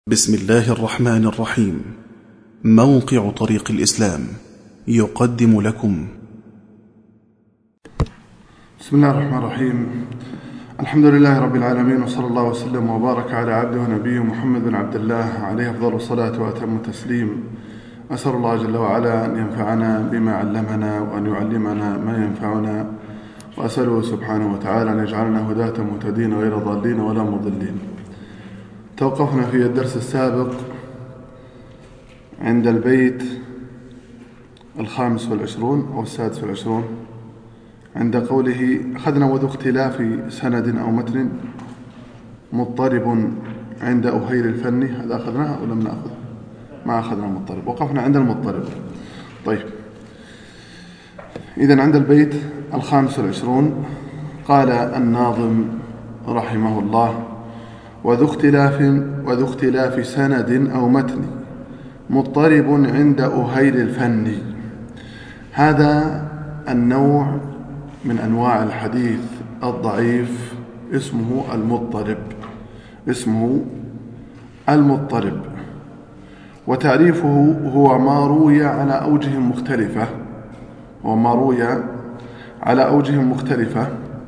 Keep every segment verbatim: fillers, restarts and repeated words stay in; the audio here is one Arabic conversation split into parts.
بسم الله الرحمن الرحيم. موقع طريق الإسلام يقدم لكم. بسم الله الرحمن الرحيم. الحمد لله رب العالمين، وصلى الله وسلم وبارك على عبده ونبيه محمد بن عبد الله عليه أفضل الصلاة وأتم التسليم. أسأل الله جل وعلا أن ينفعنا بما علمنا وأن يعلمنا ما ينفعنا، وأسأله سبحانه وتعالى أن يجعلنا هداة مهتدين غير ضالين ولا مضلين. توقفنا في الدرس السابق عند البيت الخامس والعشرون أو السادس والعشرون، عند قوله أخذنا وذو اختلاف سند أو متن مضطرب عند أهيل الفن. هذا أخذناها أو لم نأخذ؟ ما أخذنا مضطرب، وقفنا عند المضطرب. طيب، إذن عند البيت الخامس والعشرون قال الناظم رحمه الله: وذو اختلاف, وذو اختلاف سند أو متن مضطرب عند أهيل الفن. هذا النوع من أنواع الحديث الضعيف اسمه المضطرب، اسمه المضطرب. وتعريفه هو ما روي على أوجه مختلفة، وما روي على أوجه مختلفة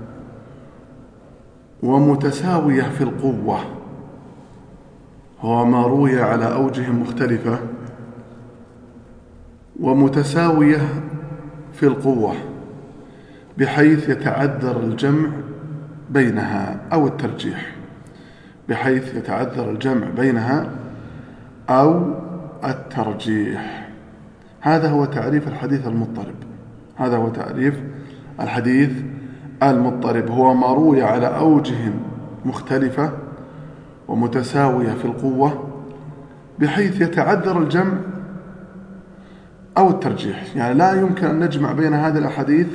ومتساوية في القوة. هو ما روي على أوجه مختلفة ومتساوية في القوة بحيث يتعذر الجمع بينها أو الترجيح، بحيث يتعذر الجمع بينها أو الترجيح. هذا هو تعريف الحديث المضطرب. هذا هو تعريف الحديث المضطرب. هو ما روي على أوجه مختلفة ومتساوية في القوة بحيث يتعذر الجمع أو الترجيح. يعني لا يمكن أن نجمع بين هذه الأحاديث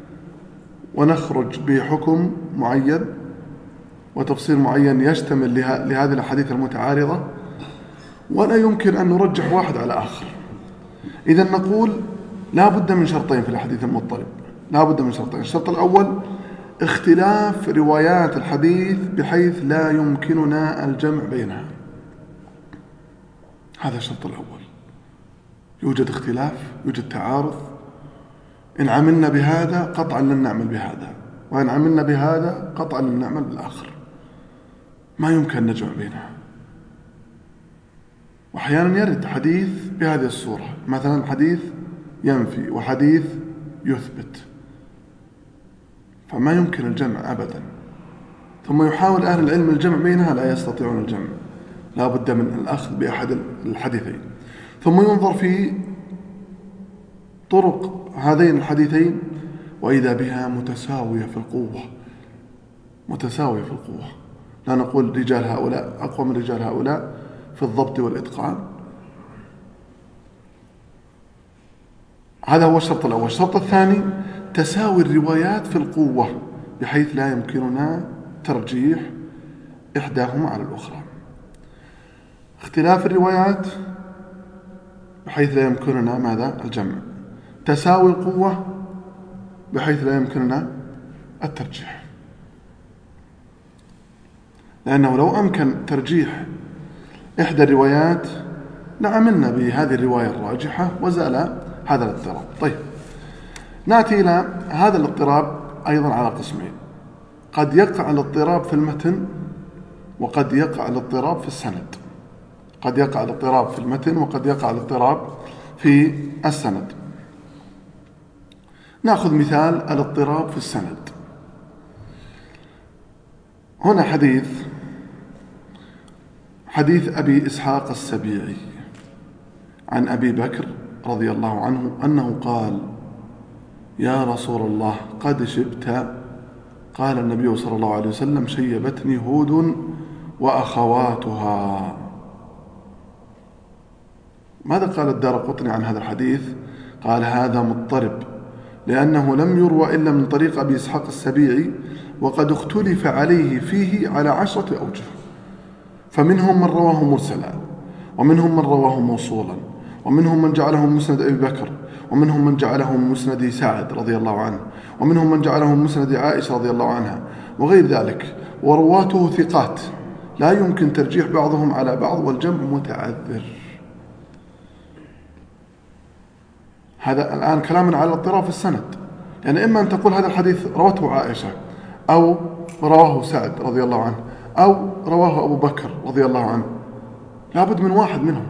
ونخرج بحكم معين وتفصيل معين يشتمل لهذه الأحاديث المتعارضة، ولا يمكن أن نرجح واحد على آخر. إذن نقول لا بد من شرطين في الحديث المضطرب، لا بد من شرطين. الشرط الأول اختلاف روايات الحديث بحيث لا يمكننا الجمع بينها. هذا الشرط الأول. يوجد اختلاف، يوجد تعارض، إن عملنا بهذا قطعا لن نعمل بهذا، وإن عملنا بهذا قطعا لن نعمل بالآخر. ما يمكن نجمع بينها. وأحيانا يرد حديث بهذه الصورة، مثلا حديث ينفي وحديث يثبت، فما يمكن الجمع أبدا. ثم يحاول أهل العلم الجمع بينها، لا يستطيعون الجمع، لا بد من الأخذ بأحد الحديثين. ثم ينظر في طرق هذين الحديثين وإذا بها متساوية في القوة، متساوية في القوة. لا نقول رجال هؤلاء أقوى من رجال هؤلاء في الضبط والإتقان. هذا هو الشرط الأول. الشرط الثاني تساوي الروايات في القوة بحيث لا يمكننا ترجيح إحداهما على الأخرى. اختلاف الروايات بحيث لا يمكننا ماذا؟ الجمع. تساوي القوة بحيث لا يمكننا الترجيح، لأنه لو أمكن ترجيح إحدى الروايات لعملنا بهذه الرواية الراجحة وزال هذا الاضطراب. طيب، نأتي إلى هذا الاضطراب أيضا على قسمين. قد يقع الاضطراب في المتن، وقد يقع الاضطراب في السند. قد يقع الاضطراب في المتن وقد يقع الاضطراب في السند. نأخذ مثال الاضطراب في السند. هنا حديث حديث أبي إسحاق السبيعي عن أبي بكر رضي الله عنه أنه قال: يا رسول الله قد شبت. قال النبي صلى الله عليه وسلم: شيبتني هود وأخواتها. ماذا قال الدارقطني عن هذا الحديث؟ قال: هذا مضطرب، لأنه لم يروى إلا من طريق أبي إسحاق السبيعي، وقد اختلف عليه فيه على عشرة أوجه، فمنهم من رواه مرسلا، ومنهم من رواه موصولا، ومنهم من جعله مسند أبي بكر، ومنهم من جعله مسند سعد رضي الله عنه، ومنهم من جعله مسند عائشة رضي الله عنها، وغير ذلك. ورواته ثقات، لا يمكن ترجيح بعضهم على بعض والجمع متعذر. هذا الآن كلامنا على الاضطراب في السند، يعني إما أن تقول هذا الحديث روته عائشة أو رواه سعد رضي الله عنه أو رواه أبو بكر رضي الله عنه، لابد من واحد منهم.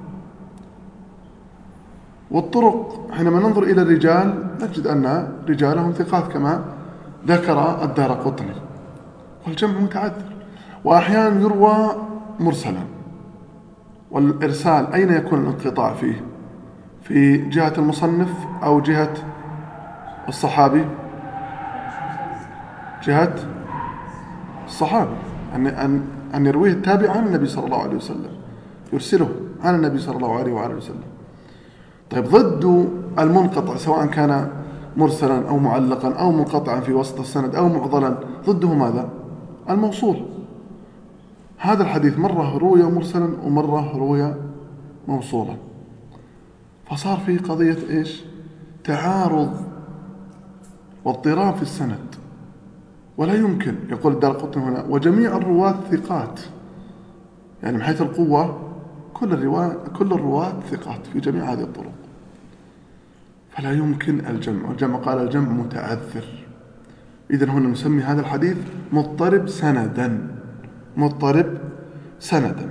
والطرق حينما ننظر إلى الرجال نجد أن رجالهم ثقات كما ذكر الدارقطني، والجمع متعذر. وأحيانا يروى مرسلا، والإرسال أين يكون الانقطاع فيه؟ في جهة المصنف أو جهة الصحابي؟ جهة الصحابي، أن أن أن يرويه التابع عن النبي صلى الله عليه وسلم، يرسله عن النبي صلى الله عليه وآله وسلم. طيب ضد المنقطع سواء كان مرسلا أو معلقا أو منقطعا في وسط السند أو معضلا، ضده ماذا؟ الموصول. هذا الحديث مرة روي مرسلا ومرة روي موصولا، فصار في قضية إيش؟ تعارض واضطراب في السند. ولا يمكن، يقول الدارقطني هنا، وجميع الرواة ثقات، يعني من حيث القوة كل الرواة كل الرواة ثقات في جميع هذه الطرق، فلا يمكن الجمع. والجمع قال الجمع متعذر. إذن هنا نسمي هذا الحديث مضطرب سندا، مضطرب سندا.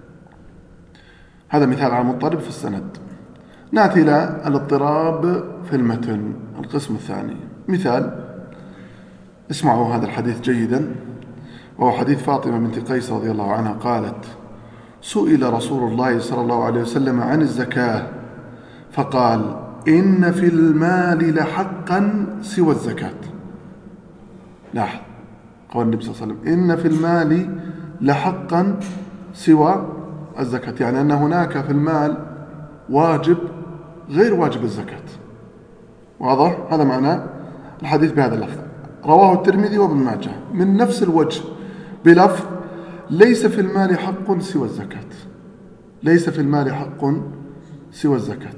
هذا مثال على مضطرب في السند. نأتي إلى الاضطراب في المتن، القسم الثاني. مثال، اسمعوا هذا الحديث جيدا، وهو حديث فاطمة بنت قيس رضي الله عنها قالت: سئل رسول الله صلى الله عليه وسلم عن الزكاة فقال: إن في المال لحقا سوى الزكاة. لاحظ قول النبي صلى الله عليه وسلم: إن في المال لحقا سوى الزكاة، يعني أن هناك في المال واجب غير واجب الزكاة. واضح؟ هذا معنى الحديث بهذا اللفظ. رواه الترمذي وابن ماجه من نفس الوجه بلفظ: ليس في المال حق سوى الزكاة. ليس في المال حق سوى الزكاة.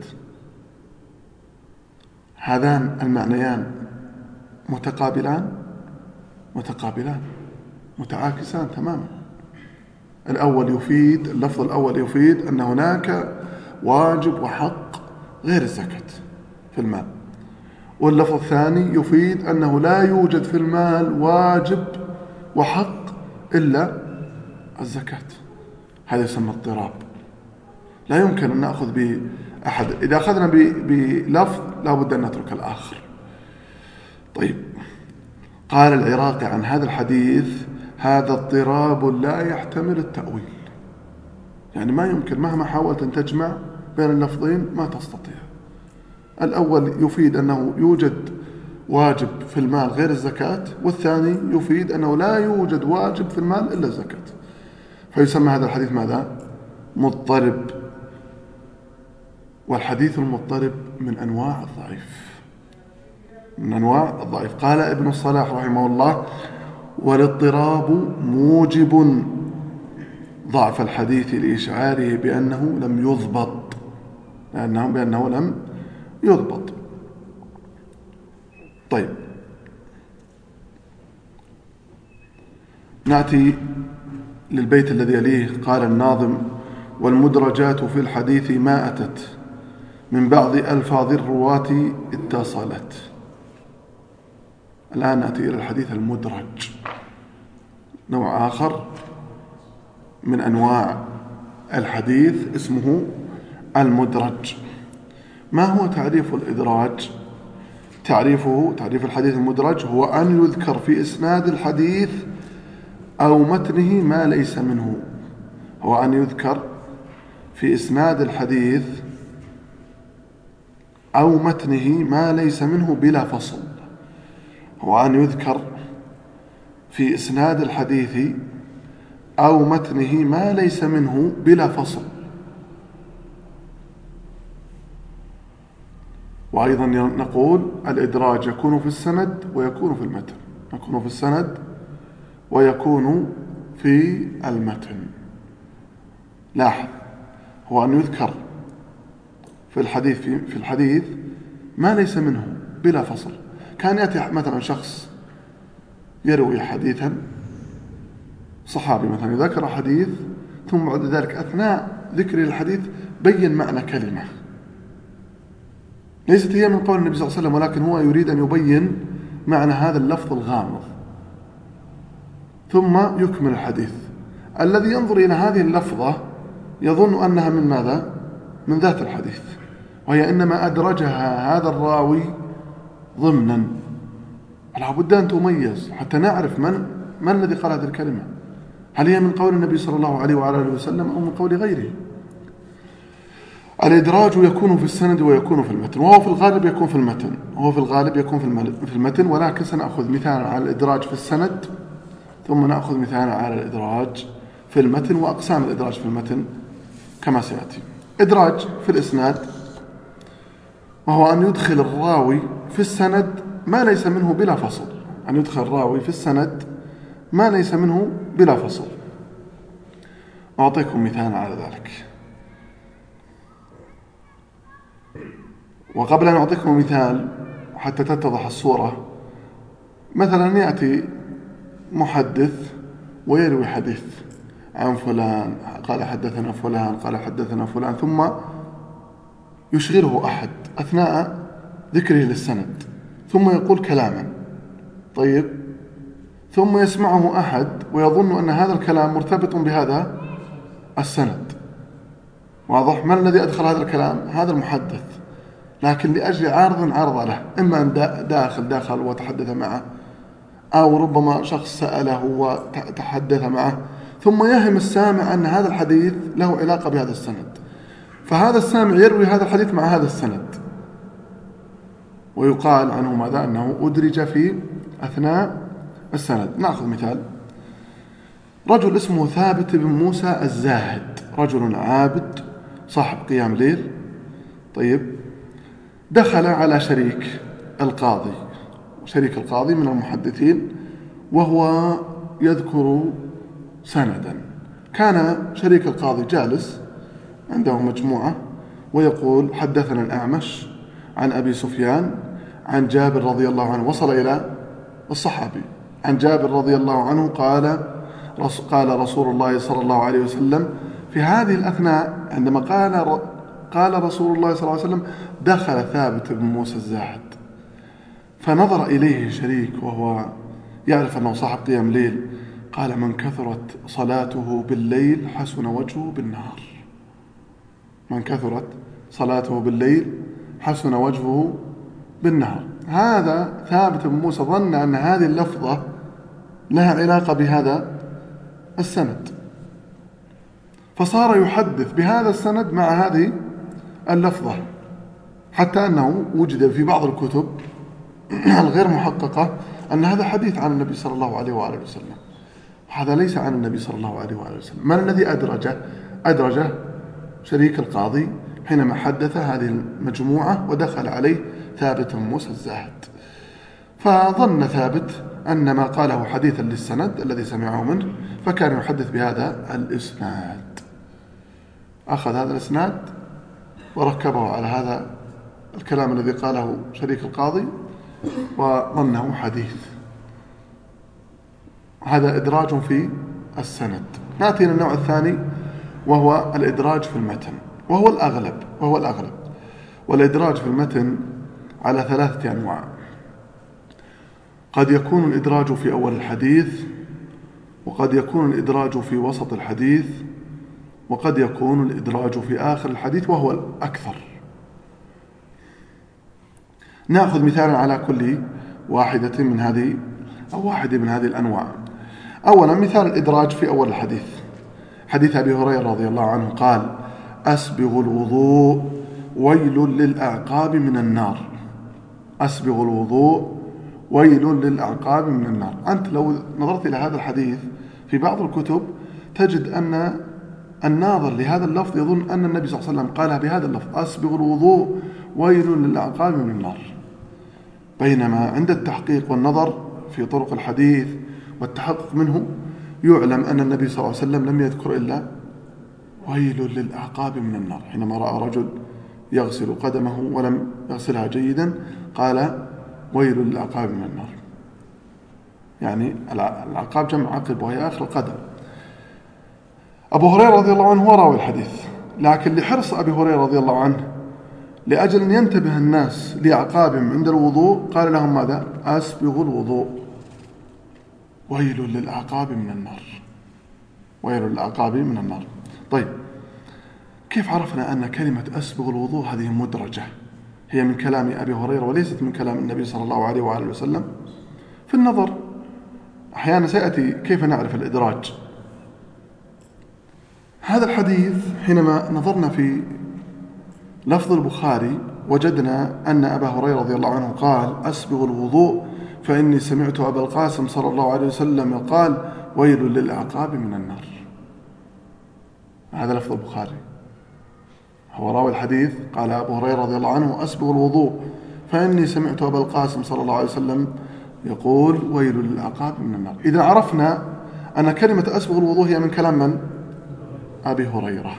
هذان المعنيان متقابلان متقابلان متعاكسان تماما. الأول يفيد اللفظ الأول يفيد أن هناك واجب وحق غير الزكاة في المال، واللفظ الثاني يفيد أنه لا يوجد في المال واجب وحق إلا الزكاة. هذا يسمى اضطراب. لا يمكن أن نأخذ بأحد، إذا أخذنا بلفظ لا بد أن نترك الآخر. طيب، قال العراقي عن هذا الحديث: هذا اضطراب لا يحتمل التأويل. يعني ما يمكن مهما حاولت أن تجمع بين اللفظين ما تستطيع. الأول يفيد أنه يوجد واجب في المال غير الزكاة، والثاني يفيد أنه لا يوجد واجب في المال إلا الزكاة، فيسمى هذا الحديث ماذا؟ مضطرب. والحديث المضطرب من أنواع الضعيف، من أنواع الضعيف. قال ابن الصلاح رحمه الله: والاضطراب موجب ضعف الحديث لإشعاره بأنه لم يضبط، لأنه بأنه لم يضبط. طيب، نأتي للبيت الذي يليه. قال الناظم: والمدرجات في الحديث ما أتت من بعض ألفاظ الرواة اتصلت. الآن نأتي إلى الحديث المدرج، نوع آخر من أنواع الحديث اسمه المدرج. ما هو تعريف الإدراج؟ تعريفه تعريف الحديث المدرج هو أن يذكر في إسناد الحديث أو متنه ما ليس منه. هو أن يذكر في إسناد الحديث أو متنه ما ليس منه بلا فصل. هو أن يذكر في إسناد الحديث أو متنه ما ليس منه بلا فصل. وأيضا نقول الإدراج يكون في السند ويكون في المتن، يكون في السند ويكون في المتن. لاحظ، هو أن يذكر في الحديث في الحديث ما ليس منه بلا فصل. كان يأتي مثلا شخص يروي حديثا صحابي مثلا ذكر حديث ثم بعد ذلك أثناء ذكر الحديث بين معنى كلمة ليست هي من قول النبي صلى الله عليه وسلم، ولكن هو يريد أن يبين معنى هذا اللفظ الغامض، ثم يكمل الحديث. الذي ينظر إلى هذه اللفظة يظن أنها من ماذا؟ من ذات الحديث، وهي إنما أدرجها هذا الراوي ضمنا. لا بد أن تميز حتى نعرف من من الذي قال هذه الكلمة، هل هي من قول النبي صلى الله عليه وعلى آله وسلم أو من قول غيره. الإدراج يكون في السند ويكون في المتن، وهو في الغالب يكون في المتن وهو في الغالب يكون في المتن ولكن سنأخذ مثالا على الإدراج في السند، ثم نأخذ مثالا على الإدراج في المتن وأقسام الإدراج في المتن كما سيأتي. إدراج في الإسناد وهو أن يدخل الراوي في السند ما ليس منه بلا فصل، أن يدخل الراوي في السند ما ليس منه بلا فصل. أعطيكم مثال على ذلك. وقبل أن أعطيكم مثال حتى تتضح الصورة، مثلا يأتي محدث ويروي حديث عن فلان قال حدثنا فلان قال حدثنا فلان، ثم يشغله أحد أثناء ذكره للسند ثم يقول كلاما طيب، ثم يسمعه أحد ويظن أن هذا الكلام مرتبط بهذا السند. واضح؟ من الذي أدخل هذا الكلام؟ هذا المحدث، لكن لأجل عارض عرض له، إما أن داخل داخل وتحدث معه، أو ربما شخص سأله وتحدث معه، ثم يهم السامع أن هذا الحديث له علاقة بهذا السند، فهذا السامع يروي هذا الحديث مع هذا السند، ويقال عنه ماذا؟ أنه أدرج في أثناء السند. نأخذ مثال. رجل اسمه ثابت بن موسى الزاهد، رجل عابد صاحب قيام ليل، طيب، دخل على شريك القاضي، شريك القاضي من المحدثين، وهو يذكر سندا. كان شريك القاضي جالس عنده مجموعة ويقول حدثنا الأعمش عن أبي سفيان عن جابر رضي الله عنه، وصل إلى الصحابي، عن جابر رضي الله عنه قال قال رسول الله صلى الله عليه وسلم. في هذه الأثناء عندما قال قال رسول الله صلى الله عليه وسلم دخل ثابت بن موسى الزاهد، فنظر إليه شريك وهو يعرف أنه صاحب قيام ليل، قال من كثرت صلاته بالليل حسن وجهه بالنهار. من كثرت صلاته بالليل حسن وجهه بالنهار. هذا ثابت بن موسى ظن أن هذه اللفظة لها علاقة بهذا السند، فصار يحدث بهذا السند مع هذه اللفظة، حتى أنه وجد في بعض الكتب الغير محققة أن هذا حديث عن النبي صلى الله عليه وآله وسلم. هذا ليس عن النبي صلى الله عليه وآله وسلم. من الذي أدرجه؟ أدرجه شريك القاضي حينما حدث هذه المجموعة ودخل عليه ثابت بن موسى الزاهد، فظن ثابت أن ما قاله حديثا للسند الذي سمعه منه، فكان يحدث بهذا الإسناد. أخذ هذا الإسناد وركبه على هذا الكلام الذي قاله شريك القاضي وظنه حديث. هذا إدراج في السند. نأتي إلى النوع الثاني وهو الإدراج في المتن، وهو الأغلب وهو الأغلب والإدراج في المتن على ثلاثة أنواع. قد يكون الإدراج في أول الحديث، وقد يكون الإدراج في وسط الحديث، وقد يكون الإدراج في آخر الحديث، وهو الأكثر. نأخذ مثالا على كل واحدة من هذه أو واحدة من هذه الأنواع. أولا مثال الإدراج في أول الحديث، حديث أبي هريرة رضي الله عنه قال أسبغ الوضوء ويل للأعقاب من النار. أسبغ الوضوء ويل للأعقاب من النار. أنت لو نظرت إلى هذا الحديث في بعض الكتب تجد أن الناظر لهذا اللفظ يظن أن النبي صلى الله عليه وسلم قالها بهذا اللفظ أسبغ الوضوء ويل للأعقاب من النار، بينما عند التحقيق والنظر في طرق الحديث والتحقق منه يعلم أن النبي صلى الله عليه وسلم لم يذكر إلا ويل للأعقاب من النار. حينما رأى رجل يغسل قدمه ولم يغسلها جيدا قال ويل للأعقاب من النار، يعني الأعقاب جمع عقب وهي آخر القدم. أبو هريرة رضي الله عنه هو راوي الحديث، لكن لحرص أبي هريرة رضي الله عنه لأجل أن ينتبه الناس لأعقابهم عند الوضوء قال لهم ماذا؟ أسبغوا الوضوء ويل للأعقاب من النار، ويل للأعقاب من النار. طيب، كيف عرفنا أن كلمة أسبغ الوضوء هذه مدرجة هي من كلام أبي هريرة وليست من كلام النبي صلى الله عليه وآله وسلم؟ في النظر أحيانا سيأتي كيف نعرف الإدراج. هذا الحديث حينما نظرنا في لفظ البخاري وجدنا أن أبا هريرة رضي الله عنه قال أسبغ الوضوء فإني سمعت أبا القاسم صلى الله عليه وسلم قال ويل للأعقاب من النار. هذا لفظ البخاري، هو راوي الحديث قال أبو هريرة رضي الله عنه أسبغ الوضوء فإني سمعت أبا القاسم صلى الله عليه وسلم يقول ويل للأعقاب من النار. إذا عرفنا أن كلمة أسبغ الوضوء هي من كلام من؟ أبي هريرة،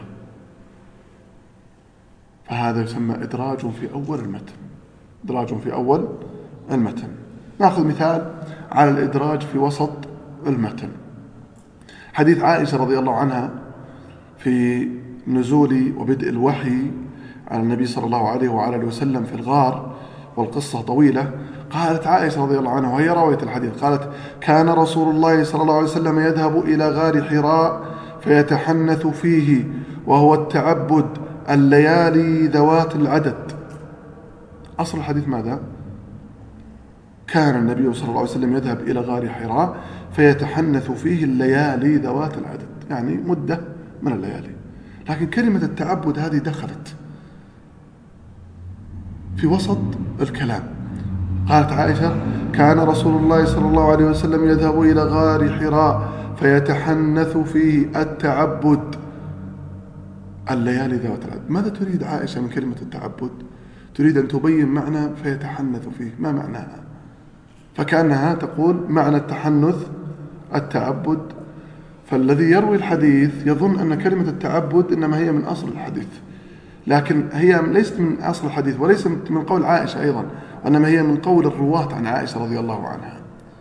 فهذا يسمى إدراج في أول المتن، إدراج في أول المتن. نأخذ مثال على الإدراج في وسط المتن. حديث عائشة رضي الله عنها في نزول وبدء الوحي على النبي صلى الله عليه وعلى وسلم في الغار، والقصة طويلة. قالت عائشة رضي الله عنها وهي راوية الحديث قالت كان رسول الله صلى الله عليه وسلم يذهب إلى غار حراء فيتحنث فيه، وهو التعبد الليالي ذوات العدد. أصل الحديث ماذا؟ كان النبي صلى الله عليه وسلم يذهب إلى غار حراء فيتحنث فيه الليالي ذوات العدد، يعني مدة من الليالي. لكن كلمة التعبد هذه دخلت في وسط الكلام. قالت عائشة كان رسول الله صلى الله عليه وسلم يذهب إلى غار حراء فيتحنث فيه التعبد الليالي ذوات العدد. ماذا تريد عائشة من كلمة التعبد؟ تريد أن تبين معنى فيتحنث فيه، ما معناها؟ فكأنها تقول معنى التحنث التعبد. فالذي يروي الحديث يظن أن كلمة التعبد إنما هي من أصل الحديث، لكن هي ليست من أصل الحديث وليست من قول عائشة أيضا، وإنما هي من قول الرواة عن عائشة رضي الله عنها.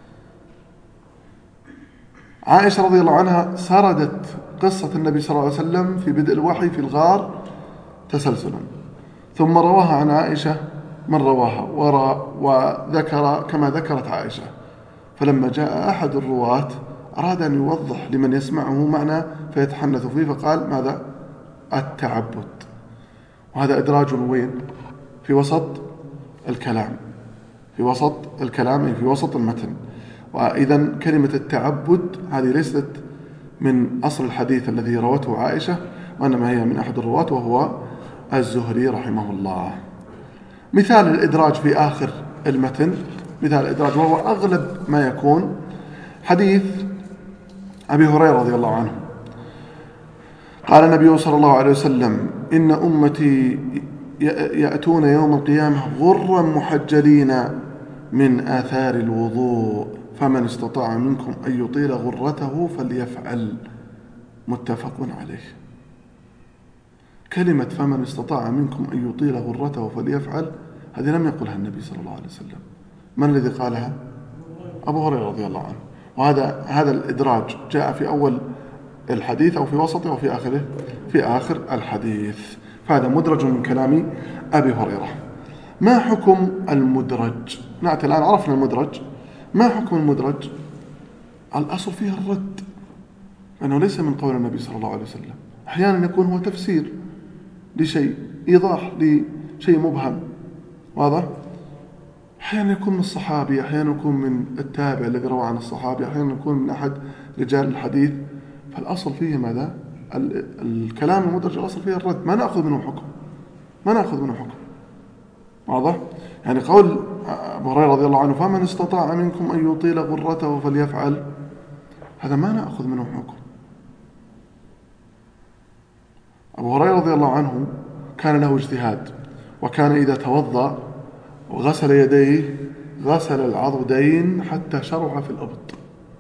عائشة رضي الله عنها سردت قصة النبي صلى الله عليه وسلم في بدء الوحي في الغار تسلسلا، ثم رواها عن عائشة من رواها وذكر كما ذكرت عائشة. فلما جاء أحد الرواة أراد أن يوضح لمن يسمعه معنى فيتحنث فيه، فقال ماذا؟ التعبد. وهذا إدراج وين؟ في وسط الكلام، في وسط الكلام أي في وسط المتن. وإذا كلمة التعبد هذه ليست من أصل الحديث الذي روته عائشة، وإنما هي من أحد الرواة وهو الزهري رحمه الله. مثال الإدراج في آخر المتن، مثال الإدراج وهو أغلب ما يكون حديث أبي هريرة رضي الله عنه قال النبي صلى الله عليه وسلم إن أمتي يأتون يوم القيامة غرا محجلين من آثار الوضوء فمن استطاع منكم أن يطيل غرته فليفعل، متفق عليه. كلمة فمن استطاع منكم أن يطيل غرته فليفعل هذه لم يقلها النبي صلى الله عليه وسلم. من الذي قالها؟ أبو هريرة رضي الله عنه. وهذا هذا الإدراج جاء في أول الحديث أو في وسطه أو في آخره؟ في آخر الحديث. فهذا مدرج من كلام أبي هريرة. ما حكم المدرج؟ نأتي الآن عرفنا المدرج. ما حكم المدرج؟ الأصل فيها الرد، لأنه ليس من قول النبي صلى الله عليه وسلم. أحيانا يكون هو تفسير لشيء، إيضاح لشيء مبهم، واضح؟ أحيانا يكون من الصحابي، أحيانا يكون من التابع الذي روى عن الصحابي، أحيانا يكون من أحد رجال الحديث. فالأصل فيه ماذا؟ الكلام المدرج الأصل فيه الرد، ما نأخذ منه حكم، ما نأخذ منه حكم، واضح؟ يعني قول أبو هريرة رضي الله عنه فمن استطاع منكم أن يطيل غرته فليفعل، هذا ما نأخذ منه حكم. أبو هريرة رضي الله عنه كان له اجتهاد، وكان إذا توضأ وغسل يديه غسل العضدين حتى شرع في الأبط،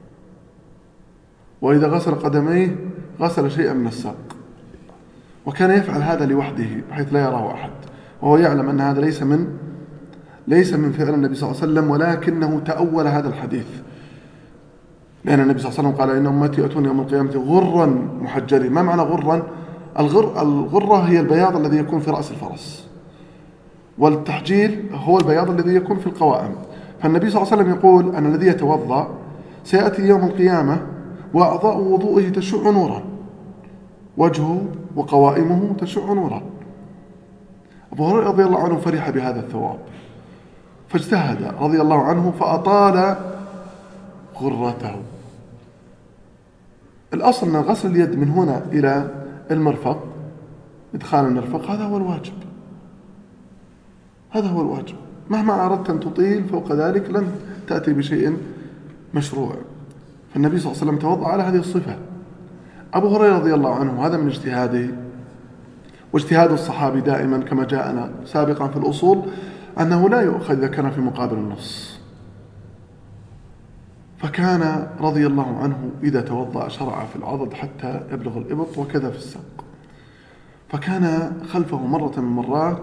وإذا غسل قدميه غسل شيئا من الساق، وكان يفعل هذا لوحده بحيث لا يراه أحد، وهو يعلم أن هذا ليس من ليس من فعل النبي صلى الله عليه وسلم، ولكنه تأول هذا الحديث لأن النبي صلى الله عليه وسلم قال إن أمتي يأتون يوم القيامة غرا محجلين. ما معنى غرا؟ الغر الغرة هي البياض الذي يكون في رأس الفرس، والتحجيل هو البياض الذي يكون في القوائم. فالنبي صلى الله عليه وسلم يقول أن الذي يتوضأ سيأتي يوم القيامة وأعضاء وضوئه تشع نورا، وجهه وقوائمه تشع نورا. أبو هريرة رضي الله عنه فرح بهذا الثواب فاجتهد رضي الله عنه فأطال غرته. الأصل أن غسل اليد من هنا إلى المرفق، إدخال المرفق، هذا هو الواجب، هذا هو الواجب. مهما أردت أن تطيل فوق ذلك لن تأتي بشيء مشروع. فالنبي صلى الله عليه وسلم توضأ على هذه الصفة. أبو هريرة رضي الله عنه هذا من اجتهاده، واجتهاد الصحابي دائما كما جاءنا سابقا في الأصول أنه لا يؤخذ إذا كان في مقابل النص. فكان رضي الله عنه إذا توضأ شرع في العضد حتى يبلغ الإبط وكذا في الساق. فكان خلفه مرة من مرات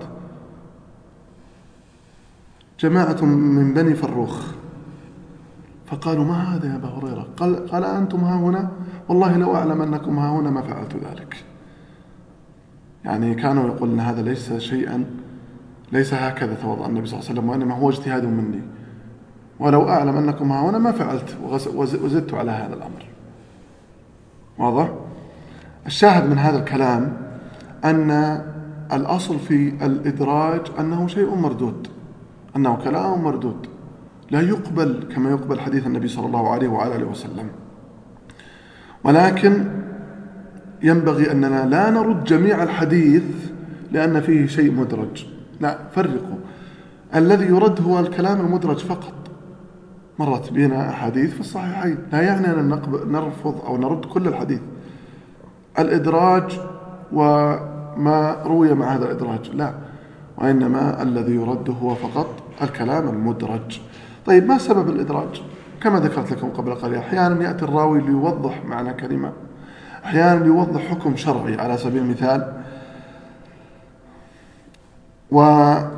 جماعة من بني فروخ فقالوا ما هذا يا أبا هريرة؟ قال, قال أنتم ها هنا؟ والله لو أعلم أنكم ها هنا ما فعلت ذلك. يعني كانوا يقولون هذا ليس شيئا، ليس هكذا توضأ النبي صلى الله عليه وسلم، وإنما هو اجتهاد مني، ولو أعلم أنكم ها هنا ما فعلت وزدت على هذا الأمر. واضح؟ الشاهد من هذا الكلام أن الأصل في الإدراج أنه شيء مردود، أنه كلام مردود لا يقبل كما يقبل حديث النبي صلى الله عليه وعلى آله وسلم. ولكن ينبغي أننا لا نرد جميع الحديث لأن فيه شيء مدرج، لا، فرقوا. الذي يرد هو الكلام المدرج فقط. مرت بنا أحاديث في الصحيحين، لا يعني أن نرفض أو نرد كل الحديث. الإدراج وما روي مع هذا الإدراج لا، وإنما الذي يرد هو فقط الكلام المدرج. طيب، ما سبب الإدراج؟ كما ذكرت لكم قبل قليل، أحيانا يأتي الراوي ليوضح معنى كلمة، أحيانا ليوضح حكم شرعي على سبيل المثال. وهذه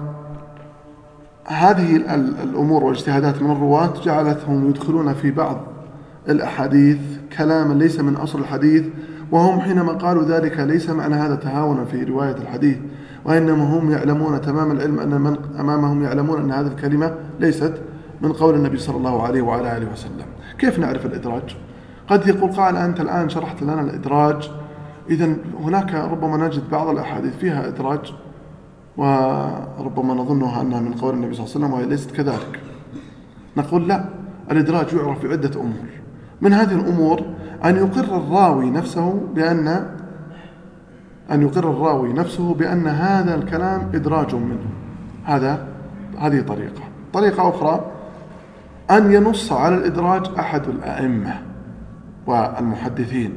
الأمور والاجتهادات من الرواة جعلتهم يدخلون في بعض الأحاديث كلاما ليس من أصل الحديث، وهم حينما قالوا ذلك ليس معنى هذا تهاونا في رواية الحديث، وإنما هم يعلمون تمام العلم أن من أمامهم يعلمون أن هذه الكلمة ليست من قول النبي صلى الله عليه وعلى آله وسلم. كيف نعرف الإدراج؟ قد يقول قال أنت الآن شرحت لنا الإدراج، إذن هناك ربما نجد بعض الأحاديث فيها إدراج وربما نظنها أنها من قول النبي صلى الله عليه وسلم وهي ليست كذلك. نقول لا، الإدراج يعرف بعدة أمور. من هذه الأمور أن يقر الراوي نفسه بأن أن يقر الراوي نفسه بأن هذا الكلام إدراج منه. هذا هذه طريقة. طريقة أخرى أن ينص على الإدراج أحد الأئمة والمحدثين.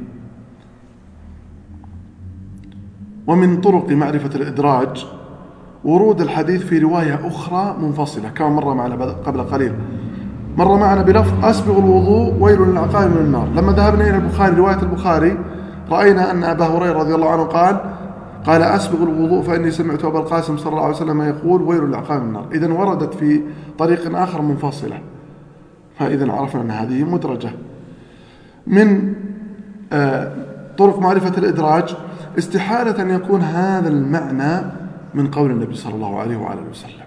ومن طرق معرفة الإدراج ورود الحديث في رواية أخرى منفصلة، كما مر معنا قبل قليل. مر معنا بلفظ أسبغ الوضوء ويل للعقاب من النار. لما ذهبنا إلى البخاري رواية البخاري رأينا أن أبا هريرة رضي الله عنه قال قال أسبغ الوضوء فإني سمعت أبا القاسم صلى الله عليه وسلم يقول ويل للعقاب من النار. إذن وردت في طريق آخر منفصلة، فإذن عرفنا أن هذه مدرجة. من طرق معرفة الإدراج استحالة أن يكون هذا المعنى من قول النبي صلى الله عليه وعلى آله وسلم.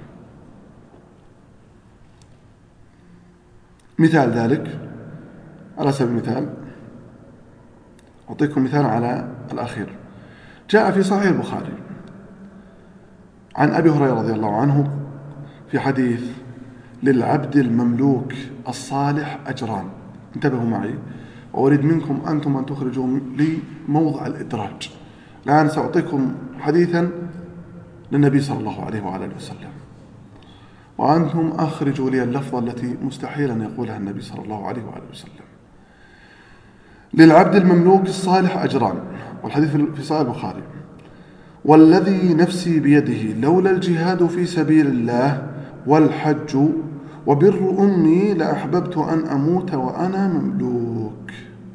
مثال ذلك على سبيل المثال أعطيكم مثال على الأخير. جاء في صحيح البخاري عن أبي هريرة رضي الله عنه في حديث للعبد المملوك الصالح أجران. انتبهوا معي، وأريد منكم أنتم أن تخرجوا لي موضع الإدراج. الآن سأعطيكم حديثا للنبي صلى الله عليه وعلى آله وسلم، وأنتم أخرجوا لي اللفظة التي مستحيل أن يقولها النبي صلى الله عليه وعلى آله وسلم. للعبد المملوك الصالح أجران، والحديث في صحيح البخاري. والذي نفسي بيده لولا الجهاد في سبيل الله والحج وبر أمي لأحببت أن أموت وأنا مملوك.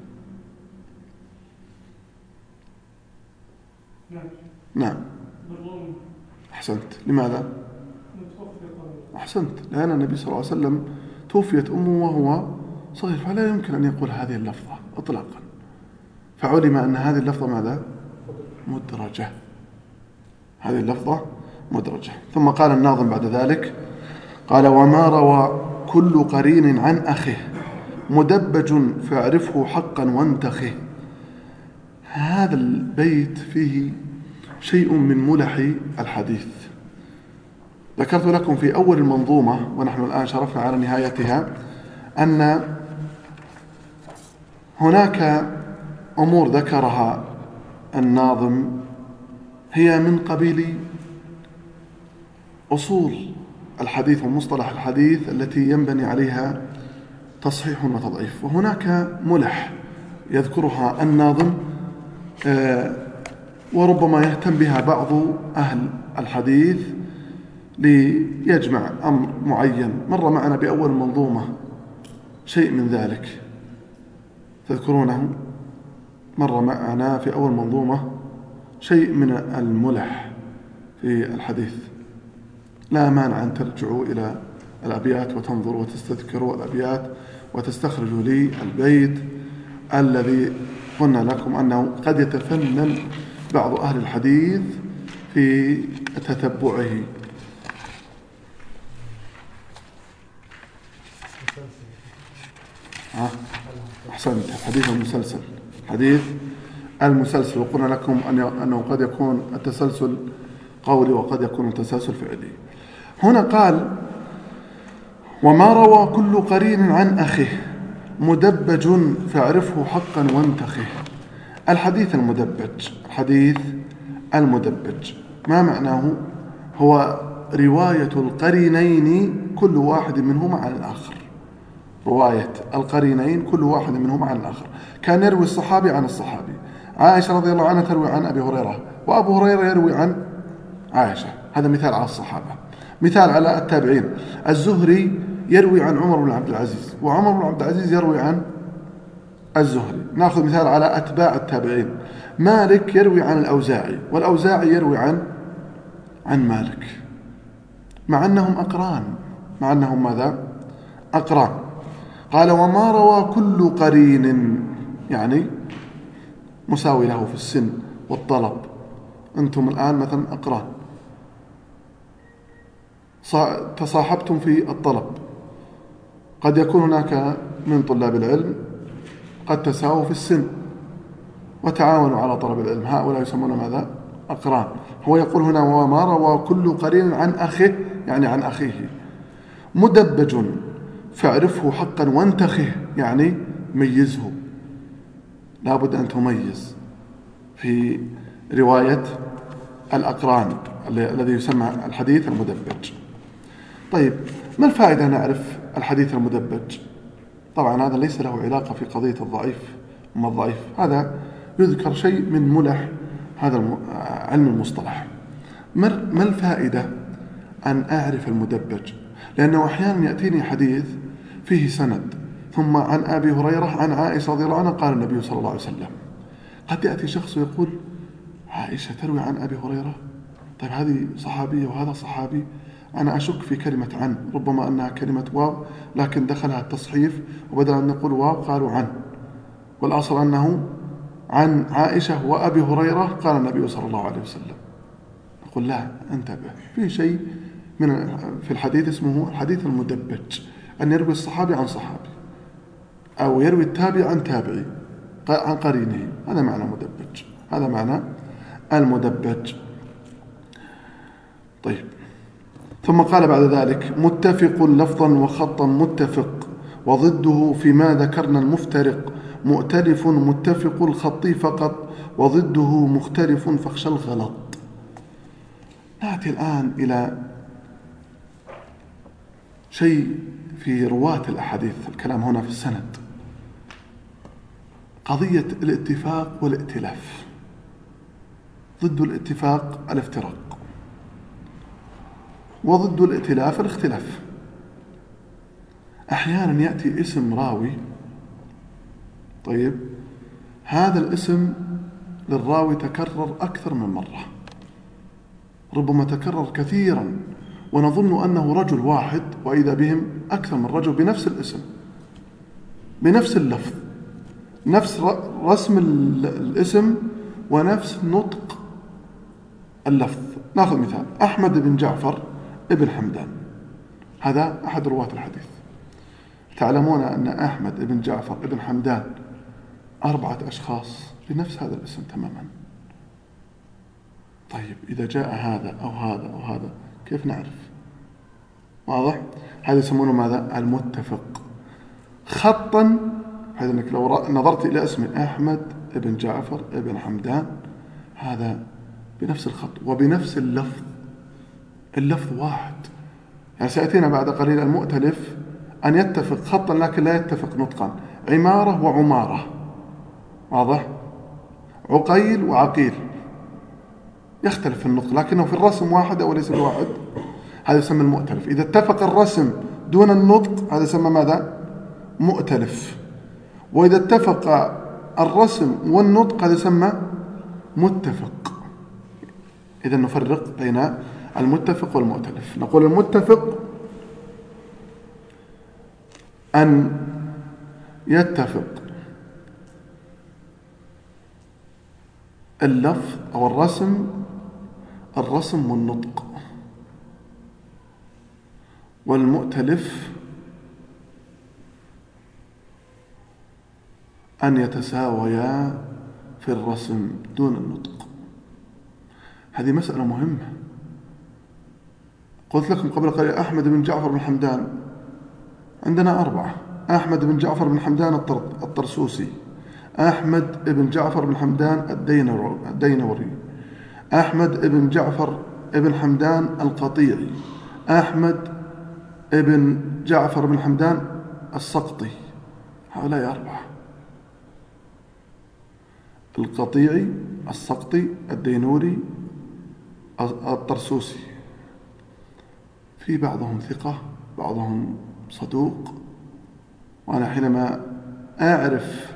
نعم، أحسنت. لماذا؟ أحسنت، لأن النبي صلى الله عليه وسلم توفيت أمه وهو صغير، فلا يمكن أن يقول هذه اللفظة إطلاقا. فعلم أن هذه اللفظة ماذا؟ مدرجة. هذه اللفظة مدرجة. ثم قال الناظم بعد ذلك، قال: وما روى كل قرين عن أخه مدبج فاعرفه حقا وانتخه. هذا البيت فيه شيء من ملح الحديث. ذكرت لكم في أول المنظومة ونحن الآن شرفنا على نهايتها أن هناك أمور ذكرها الناظم هي من قبيل أصول الحديث ومصطلح الحديث التي ينبني عليها تصحيح وتضعيف، وهناك ملح يذكرها الناظم وربما يهتم بها بعض أهل الحديث ليجمع أمر معين. مر معنا بأول منظومة شيء من ذلك، تذكرونه؟ مر معنا في أول منظومة شيء من الملح في الحديث. لا مانع أن ترجعوا إلى الأبيات وتنظروا وتستذكروا الأبيات وتستخرجوا لي البيت الذي قلنا لكم أنه قد يتفنن بعض أهل الحديث في تتبعه. ها أحسنت، حديث المسلسل، حديث المسلسل. وقلنا لكم أنه قد يكون التسلسل قولي وقد يكون التسلسل فعلي. هنا قال: وما روى كل قرين عن أخه مدبج فاعرفه حقا وانتخه. الحديث المدبج، الحديث المدبج ما معناه؟ هو رواية القرينين كل واحد منهما عن الآخر. رواية القرينين كل واحد منهما عن الآخر. كان يروي الصحابي عن الصحابي، عائشة رضي الله عنها تروي عن أبي هريرة، وأبو هريرة يروي عن عائشة. هذا مثال على الصحابة. مثال على التابعين: الزهري يروي عن عمر بن عبد العزيز، وعمر بن عبد العزيز يروي عن الزهري. نأخذ مثال على أتباع التابعين: مالك يروي عن الأوزاعي، والأوزاعي يروي عن عن مالك، مع أنهم أقران، مع أنهم ماذا؟ أقران. قال: وما روى كل قرين، يعني مساوي له في السن والطلب. أنتم الآن مثلا أقران، تصاحبتم في الطلب، قد يكون هناك من طلاب العلم قد تساووا في السن وتعاونوا على طلب العلم، هؤلاء يسمون ماذا؟ أقران. هو يقول هنا: وما روى كل قرين عن أخيه، يعني عن أخيه. مدبج فاعرفه حقا وانتخه، يعني ميزه، لابد أن تميز في رواية الأقران الذي يسمى الحديث المدبج. طيب، ما الفائدة نعرف الحديث المدبج؟ طبعا هذا ليس له علاقة في قضية الضعيف وما الضعيف، هذا يذكر شيء من ملح هذا علم المصطلح. ما الفائدة أن أعرف المدبج؟ لأنه أحيانا يأتيني حديث فيه سند ثم عن أبي هريرة عن عائشة رضي الله عنها قال النبي صلى الله عليه وسلم. قد يأتي شخص ويقول: عائشة تروي عن أبي هريرة، طيب هذه صحابية وهذا صحابي، أنا أشك في كلمة عن، ربما أنها كلمة واو لكن دخلها التصحيف، وبدل أن نقول واو قالوا عن، والأصل أنه عن عائشة وأبي هريرة قال النبي صلى الله عليه وسلم. نقول: لا، انتبه، في شيء من في الحديث اسمه الحديث المدبج، أن يروي الصحابي عن صحابي أو يروي التابع عن تابعي عن قرينه، هذا معنى مدبج، هذا معنى المدبج. طيب، ثم قال بعد ذلك: متفق لفظا وخطا متفق، وضده فيما ذكرنا المفترق، مؤتلف متفق الخط فقط، وضده مختلف فاخشى الغلط. نأتي الآن إلى شيء في رواة الأحاديث، الكلام هنا في السند، قضية الاتفاق والائتلاف. ضد الاتفاق الافتراق، وضد الائتلاف الاختلاف. أحيانا يأتي اسم راوي، طيب هذا الاسم للراوي تكرر أكثر من مرة، ربما تكرر كثيرا، ونظن أنه رجل واحد وإذا بهم أكثر من رجل بنفس الاسم. بنفس اللفظ، نفس رسم الاسم ونفس نطق اللفظ. ناخذ مثال: أحمد بن جعفر ابن حمدان، هذا أحد رواة الحديث. تعلمون أن أحمد بن جعفر ابن حمدان أربعة أشخاص بنفس هذا الاسم تماما. طيب إذا جاء هذا أو هذا أو هذا كيف نعرف؟ واضح؟ هذا يسمونه ماذا؟ المتفق خطا، بحيث أنك لو نظرت إلى اسم أحمد بن جعفر بن حمدان هذا بنفس الخط وبنفس اللفظ، اللفظ واحد. يعني سيأتينا بعد قليل المؤتلف أن يتفق خطا لكن لا يتفق نطقا، عمارة وعمارة، واضح؟ عقيل وعقيل، يختلف في النطق لكنه في الرسم واحد أو ليس بواحد، هذا يسمى المؤتلف. إذا اتفق الرسم دون النطق هذا يسمى ماذا؟ مؤتلف. وإذا اتفق الرسم والنطق هذا يسمى متفق. إذا نفرق بين المتفق والمؤتلف. نقول المتفق أن يتفق اللفظ أو الرسم الرسم والنطق، والمؤتلف أن يتساويا في الرسم دون النطق. هذه مسألة مهمة. قلت لكم قبل قليل أحمد بن جعفر بن حمدان، عندنا أربعة: أحمد بن جعفر بن حمدان الطرسوسي، أحمد بن جعفر بن حمدان الدينوري، أحمد بن جعفر بن حمدان القطيعي، أحمد بن جعفر بن حمدان السقطي. هؤلاء أربعة: القطيعي، السقطي، الدينوري، الطرسوسي. في بعضهم ثقة، بعضهم صدوق. وأنا حينما أعرف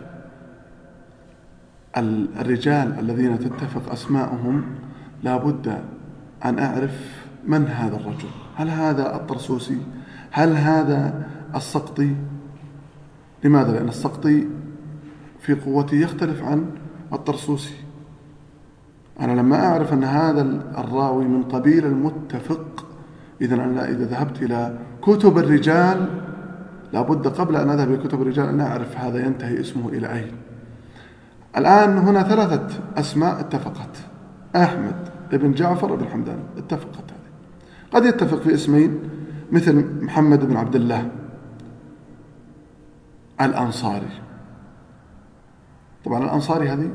الرجال الذين تتفق أسماءهم لابد أن أعرف من هذا الرجل، هل هذا الطرسوسي؟ هل هذا السقطي؟ لماذا؟ لأن السقطي في قوته يختلف عن الطرسوسي. أنا لما أعرف أن هذا الراوي من قبيل المتفق، إذن أنا إذا ذهبت إلى كتب الرجال لابد قبل أن أذهب إلى كتب الرجال أن أعرف هذا ينتهي اسمه إلى أين. الآن هنا ثلاثة أسماء اتفقت: أحمد بن جعفر بن حمدان، اتفقت هذه. قد يتفق في اسمين مثل محمد بن عبد الله الأنصاري. طبعا الأنصاري هذه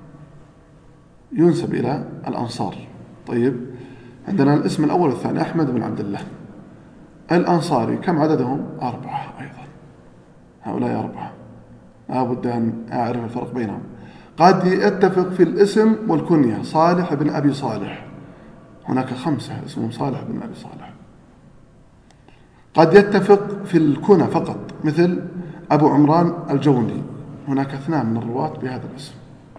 ينسب إلى الأنصار. طيب عندنا الاسم الأول والثاني أحمد بن عبد الله الأنصاري، كم عددهم؟ أربعة أيضا. هؤلاء أربعة، لا بد أن أعرف الفرق بينهم. قد يتفق في الاسم والكنية: صالح بن أبي صالح، هناك خمسة اسمهم صالح بن أبي صالح. قد يتفق في الكنى فقط مثل أبو عمران الجوني، هناك اثنان من الرواة بهذا الاسم،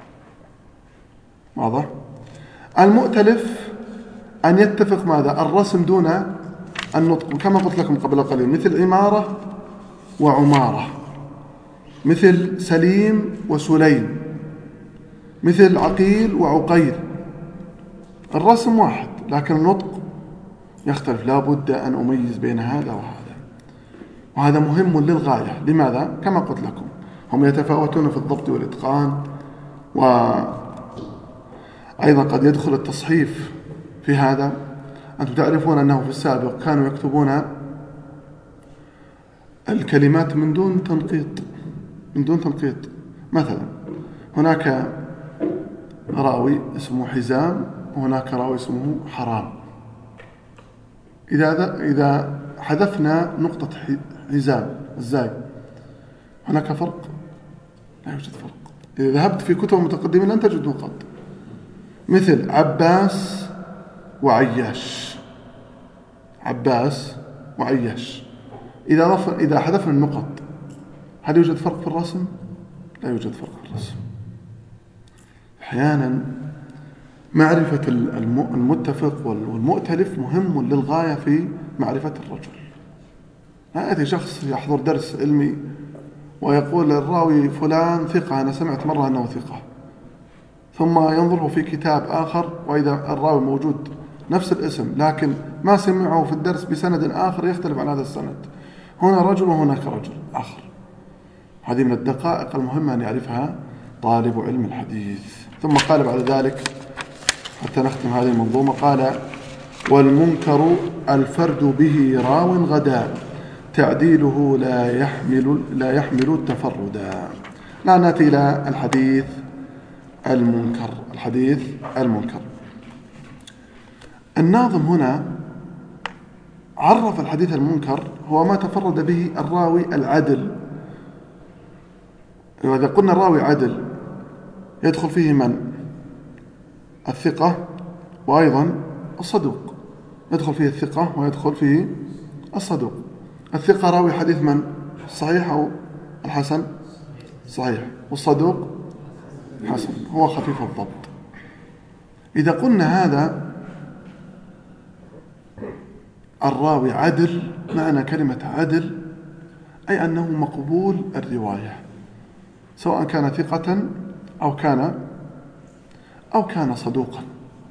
واضح؟ المؤتلف أن يتفق ماذا؟ الرسم دون النطق، كما قلت لكم قبل قليل، مثل عمارة وعمارة، مثل سليم وسليم، مثل عقيل وعقيل. الرسم واحد لكن النطق يختلف، لا بد أن أميز بين هذا وهذا، وهذا مهم للغاية. لماذا؟ كما قلت لكم هم يتفاوتون في الضبط والإتقان، وأيضا قد يدخل التصحيف في هذا. أنتم تعرفون أنه في السابق كانوا يكتبون الكلمات من دون تنقيط، من دون تنقيط. مثلا هناك راوي اسمه حزام وهناك راوي اسمه حرام. إذا إذا حذفنا نقطة حزام الزاي هناك فرق؟ لا يوجد فرق. إذا ذهبت في كتب المتقدمين لن تجد نقط. مثل عباس وعياش، عباس وعياش، إذا إذا حذفنا النقط هل يوجد فرق في الرسم؟ لا يوجد فرق في الرسم. أحيانا معرفة المتفق والمؤتلف مهم للغاية في معرفة الرجل. لا يأتي شخص يحضر درس علمي ويقول الراوي فلان ثقة، أنا سمعت مرة أنه ثقة، ثم ينظره في كتاب آخر وإذا الراوي موجود نفس الاسم لكن ما سمعه في الدرس بسند آخر يختلف عن هذا السند، هنا رجل وهناك رجل آخر. هذه من الدقائق المهمة أن يعرفها طالب علم الحديث. ثم قال بعد ذلك حتى نختم هذه المنظومة، قال: والمنكر الفرد به راو غدا، تعديله لا يحمل لا يحمل التفردا. لا نأتي إلى الحديث المنكر. الحديث المنكر الناظم هنا عرف الحديث المنكر هو ما تفرد به الراوي العدل. وإذا قلنا الراوي عدل يدخل فيه من؟ الثقة وأيضا الصدوق، يدخل فيه الثقة ويدخل فيه الصدوق. الثقة راوي حديث من؟ الصحيح أو الحسن؟ صحيح. والصدوق حسن، هو خفيف الضبط. إذا قلنا هذا الراوي عدل، معنى كلمة عدل أي أنه مقبول الرواية، سواء كان ثقة أو كان أو كان صدوقا.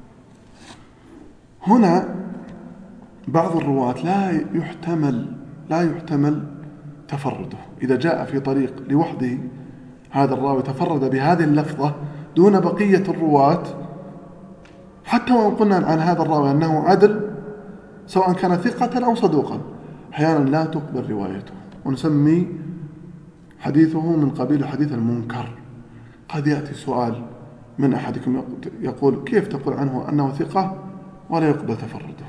هنا بعض الرواة لا يحتمل لا يحتمل تفرده. إذا جاء في طريق لوحده هذا الراوي تفرد بهذه اللفظة دون بقية الرواة، حتى وإن قلنا عن هذا الراوي أنه عدل سواء كان ثقة أو صدوقا، أحيانا لا تقبل روايته، ونسمي حديثه من قبيل حديث المنكر. قد يأتي سؤال من أحدكم يقول: كيف تقول عنه أنه ثقة ولا يقبل تفرده؟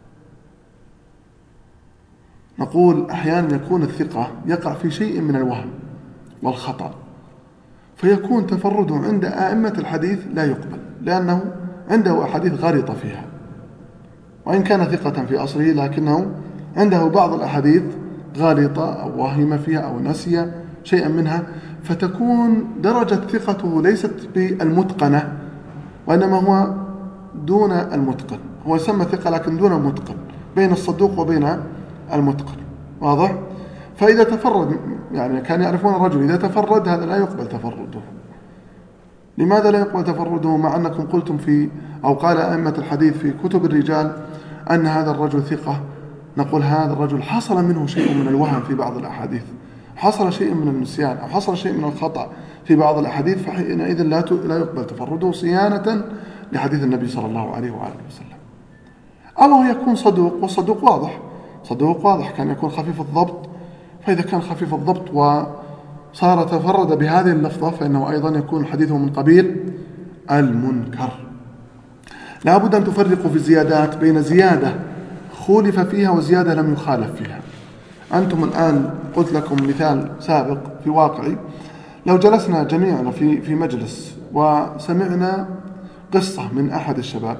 نقول أحيانا يكون الثقة يقع في شيء من الوهم والخطأ، فيكون تفرده عند أئمة الحديث لا يقبل، لأنه عنده أحاديث غلط فيها، وإن كان ثقة في أصله لكنه عنده بعض الأحاديث غالطة أو وهم فيها أو نسي شيئا منها، فتكون درجة ثقته ليست بالمتقنة، وإنما هو دون المتقن. هو يسمى ثقة لكن دون المتقن، بين الصدوق وبين المتقن. واضح؟ فإذا تفرد، يعني كان يعرفون الرجل إذا تفرد هذا لا يقبل تفرده. لماذا لا يقبل تفرده مع أنكم قلتم في أو قال أئمة الحديث في كتب الرجال أن هذا الرجل ثقة؟ نقول هذا الرجل حصل منه شيء من الوهم في بعض الأحاديث، حصل شيء من النسيان أو حصل شيء من الخطأ في بعض الأحاديث، فحينئذ لا لا يقبل تفرده صيانة لحديث النبي صلى الله عليه وآله وسلم. أو يكون صدوق، والصدوق واضح، صدوق واضح كان يكون خفيف الضبط، فإذا كان خفيف الضبط وصار تفرد بهذه اللفظة فإنه أيضا يكون حديثه من قبيل المنكر. لا بد أن تفرقوا في الزيادات بين زيادة خولف فيها وزيادة لم يخالف فيها. أنتم الآن قلت لكم مثال سابق في واقعي، لو جلسنا جميعنا في في مجلس وسمعنا قصة من أحد الشباب،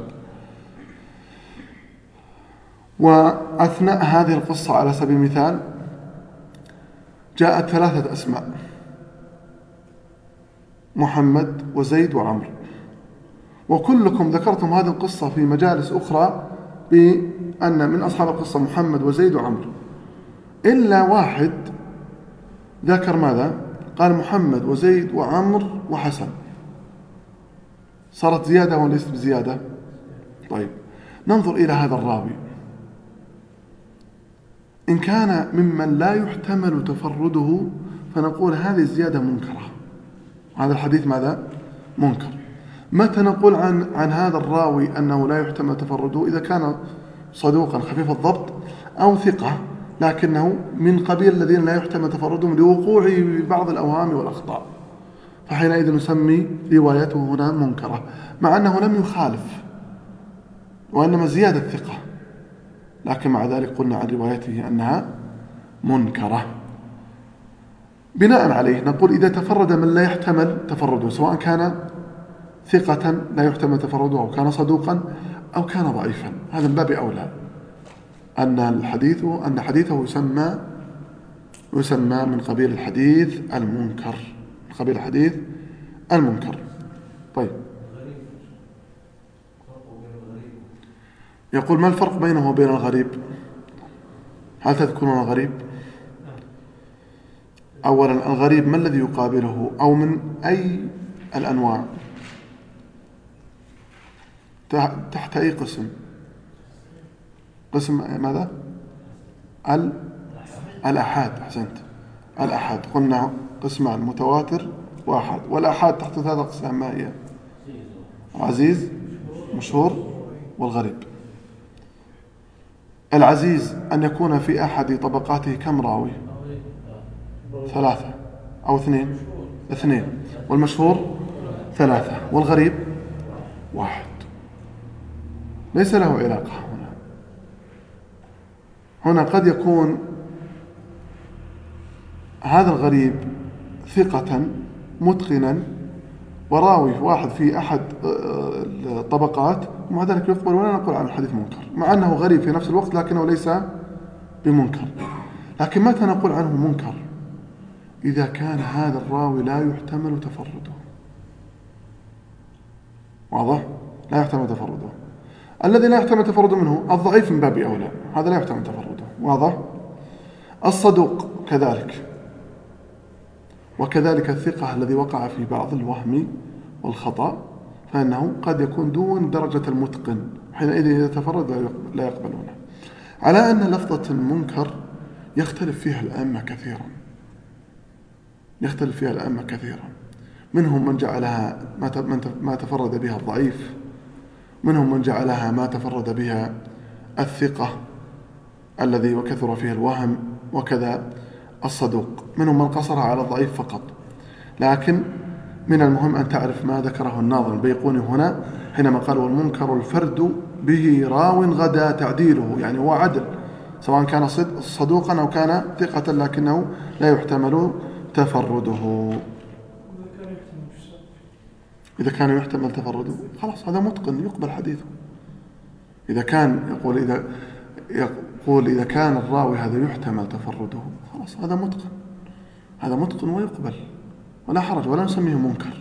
وأثناء هذه القصة على سبيل المثال جاءت ثلاثة أسماء: محمد وزيد وعمر، وكلكم ذكرتم هذه القصة في مجالس أخرى بأن من أصحاب القصة محمد وزيد وعمر، إلا واحد ذكر ماذا؟ قال محمد وزيد وعمر وحسن. صارت زيادة وليست بزيادة؟ طيب، ننظر إلى هذا الراوي، إن كان ممن لا يحتمل تفرده فنقول هذه الزيادة منكرة، هذا الحديث ماذا؟ منكر. متى نقول عن عن هذا الراوي أنه لا يحتمل تفرده؟ إذا كان صدوقا خفيف الضبط أو ثقة لكنه من قبيل الذين لا يحتمل تفردهم لوقوعه ببعض الأوهام والأخطاء، فحينئذ نسمي روايته هنا منكرة، مع أنه لم يخالف وإنما زيادة ثقة، لكن مع ذلك قلنا عن روايته أنها منكرة. بناء عليه نقول إذا تفرد من لا يحتمل تفرده، سواء كان ثقة لا يحتمل تفرده أو كان صدوقا أو كان ضعيفا، هذا من باب أولى أن الحديث أن حديثه يسمى يسمى من قبيل الحديث المنكر، من قبيل الحديث المنكر. طيب، يقول: ما الفرق بينه وبين الغريب؟ هل تذكرون الغريب؟ أولا الغريب ما الذي يقابله، أو من أي الأنواع، تحت أي قسم؟ قسم ماذا؟ الأحاد. أحسنت، الأحاد. قلنا قسمان، متواتر وأحاد. والأحاد تحت ثلاثة أقسام، ما هي؟ عزيز، مشهور، والغريب. العزيز أن يكون في أحد طبقاته كم راوي؟ ثلاثة أو اثنين؟ اثنين. والمشهور ثلاثة. والغريب واحد. ليس له علاقة هنا. هنا قد يكون هذا الغريب ثقة متقنا وراوي واحد في أحد الطبقات، ومع ذلك يقبل ولا نقول عن الحديث منكر، مع أنه غريب في نفس الوقت لكنه ليس بمنكر. لكن متى نقول عنه منكر؟ إذا كان هذا الراوي لا يحتمل تفرده. واضح؟ لا يحتمل تفرده. الذي لا يحتمل تفرده منه الضعيف من باب أولى، هذا لا يحتمل تفرده. واضح؟ الصدوق كذلك، وكذلك الثقة الذي وقع في بعض الوهم والخطأ، فإنه قد يكون دون درجة المتقن، حينئذ إذا تفرد لا يقبلونه. على أن لفظة المنكر يختلف فيها الأئمة كثيرا، يختلف فيها الأئمة كثيرا. منهم من جعلها ما تفرد بها الضعيف، منهم من جعلها ما تفرد بها الثقة الذي وكثر فيه الوهم، وكذا الصدوق. منهم من قصرها على الضعيف فقط. لكن من المهم أن تعرف ما ذكره الناظم البيقوني هنا حينما قال: والمنكر الفرد به راو غدا تعديله، يعني هو عدل سواء كان صدوقا أو كان ثقة، لكنه لا يحتمل تفرده. إذا كان يحتمل تفرده خلاص هذا متقن يقبل حديثه. إذا كان يقول إذا يقول إذا كان الراوي هذا يحتمل تفرده خلاص هذا متقن، هذا متقن ويقبل ولا حرج، ولا نسميه منكر.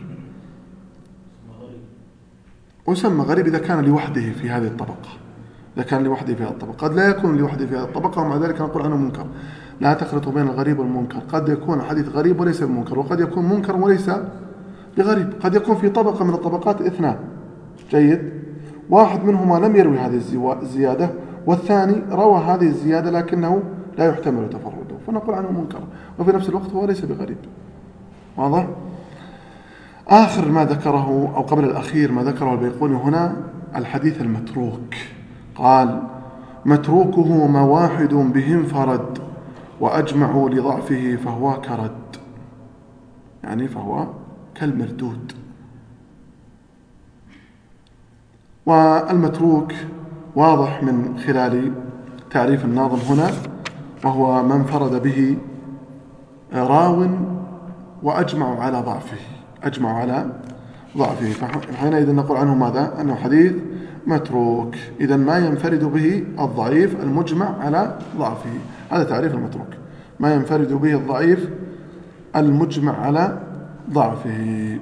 ويسمى غريب إذا كان لوحده في هذه الطبقة، إذا كان لوحده في هذه الطبقة. قد لا يكون لوحده في هذه الطبقة ومع ذلك نقول عنه منكر. لا تخلطوا بين الغريب والمنكر. قد يكون حديث غريب وليس بمنكر، وقد يكون منكر وليس بغريب. قد يكون في طبقة من الطبقات اثنان، جيد، واحد منهما لم يروي هذه الزيادة، والثاني روى هذه الزيادة لكنه لا يحتمل تفرده، فنقول عنه منكر، وفي نفس الوقت هو ليس بغريب. واضح؟ آخر ما ذكره أو قبل الأخير ما ذكره البيقوني هنا الحديث المتروك. قال: متروكه ما واحد به انفرد وأجمعوا لضعفه فهو كرد، يعني فهو كالمردود. والمتروك واضح من خلال تعريف الناظم هنا، وهو من انفرد به راو وأجمعوا على ضعفه، أجمعوا على ضعفه، فحينئذ نقول عنه ماذا؟ أنه حديث متروك. إذن ما ينفرد به الضعيف المجمع على ضعفه، هذا تعريف المتروك، ما ينفرد به الضعيف المجمع على ضعفه.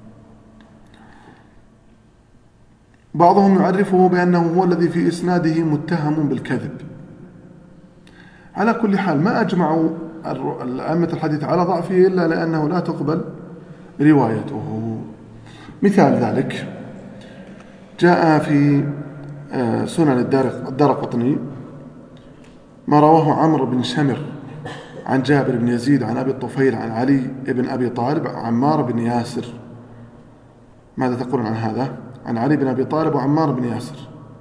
بعضهم يعرفه بأنه هو الذي في إسناده متهم بالكذب. على كل حال ما أجمعوا الأئمة الحديث على ضعفه إلا لأنه لا تقبل روايته. مثال ذلك جاء في سنن الدارقطني ما رواه عمرو بن شمر عن جابر بن يزيد عن أبي الطفيل عن علي بن أبي طالب عن عمار بن ياسر. ماذا تقولون عن هذا؟ عن علي بن أبي طالب وعمار بن ياسر.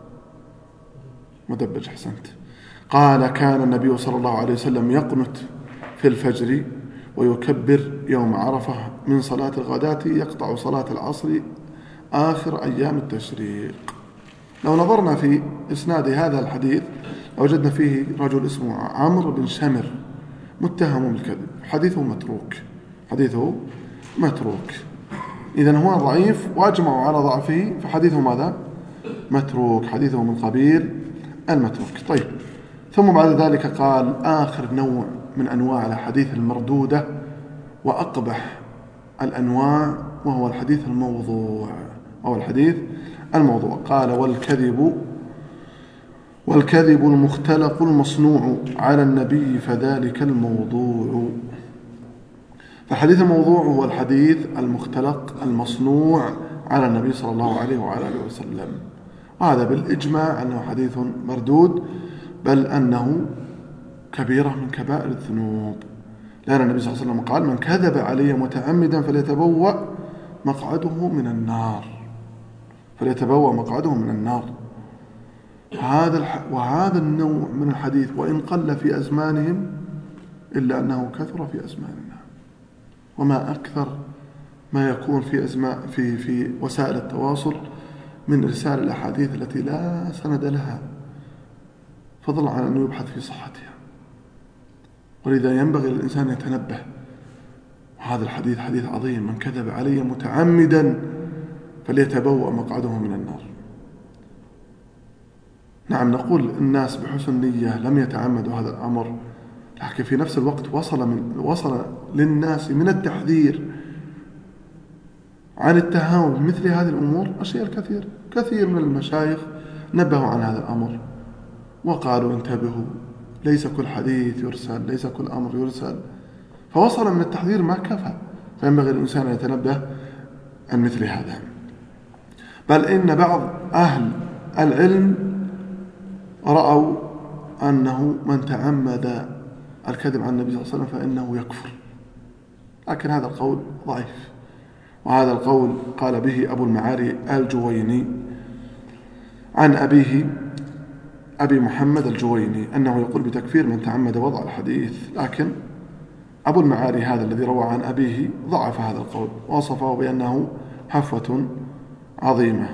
مدبج، حسنت. قال: كان النبي صلى الله عليه وسلم يقنت في الفجر ويكبر يوم عرفة من صلاة الغداة يقطع صلاة العصر آخر أيام التشريق. لو نظرنا في إسناد هذا الحديث وجدنا فيه رجل اسمه عمرو بن شمر متهم بالكذب، حديثه متروك، حديثه متروك. إذن هو ضعيف وأجمعوا على ضعفه، فحديثه ماذا؟ متروك، حديثه من قبيل المتروك. طيب، ثم بعد ذلك قال: آخر نوع من أنواع الحديث المردودة وأقبح الأنواع وهو الحديث الموضوع، وهو الحديث الموضوع. قال: والكذب والكذب المختلق المصنوع على النبي فذلك الموضوع. فالحديث الموضوع هو الحديث المختلق المصنوع على النبي صلى الله عليه وعلى آله وسلم، وهذا بالإجماع أنه حديث مردود، بل أنه كبيرة من كبائر الذنوب، لأن النبي صلى الله عليه وسلم قال: من كذب علي متعمدا فليتبوأ مقعده من النار، فليتبوأ مقعده من النار. هذا الح... وهذا النوع من الحديث وإن قل في أزمانهم إلا أنه كثر في أزماننا، وما أكثر ما يكون في أزمان في في وسائل التواصل من إرسال الأحاديث التي لا سند لها، فضلا عن أنه يبحث في صحتها. ولذا ينبغي للإنسان يتنبه. وهذا الحديث حديث عظيم: من كذب علي متعمدا فليتبوأ مقعده من النار. نعم، نقول الناس بحسن نية لم يتعمدوا هذا الأمر، لكن في نفس الوقت وصل من وصل للناس من التحذير عن التهاون بمثل هذه الأمور أشياء الكثير. كثير من المشايخ نبهوا عن هذا الأمر وقالوا: انتبهوا، ليس كل حديث يرسل، ليس كل أمر يرسل. فوصل من التحذير ما كفى، فينبغي الإنسان أن يتنبه عن مثل هذا. بل إن بعض أهل العلم رأوا أنه من تعمد الكذب عن النبي صلى الله عليه وسلم فإنه يكفر، لكن هذا القول ضعيف، وهذا القول قال به أبو المعالي الجويني عن أبيه أبي محمد الجويني أنه يقول بتكفير من تعمد وضع الحديث، لكن أبو المعالي هذا الذي روى عن أبيه ضعف هذا القول ووصفه بأنه حفوة عظيمة،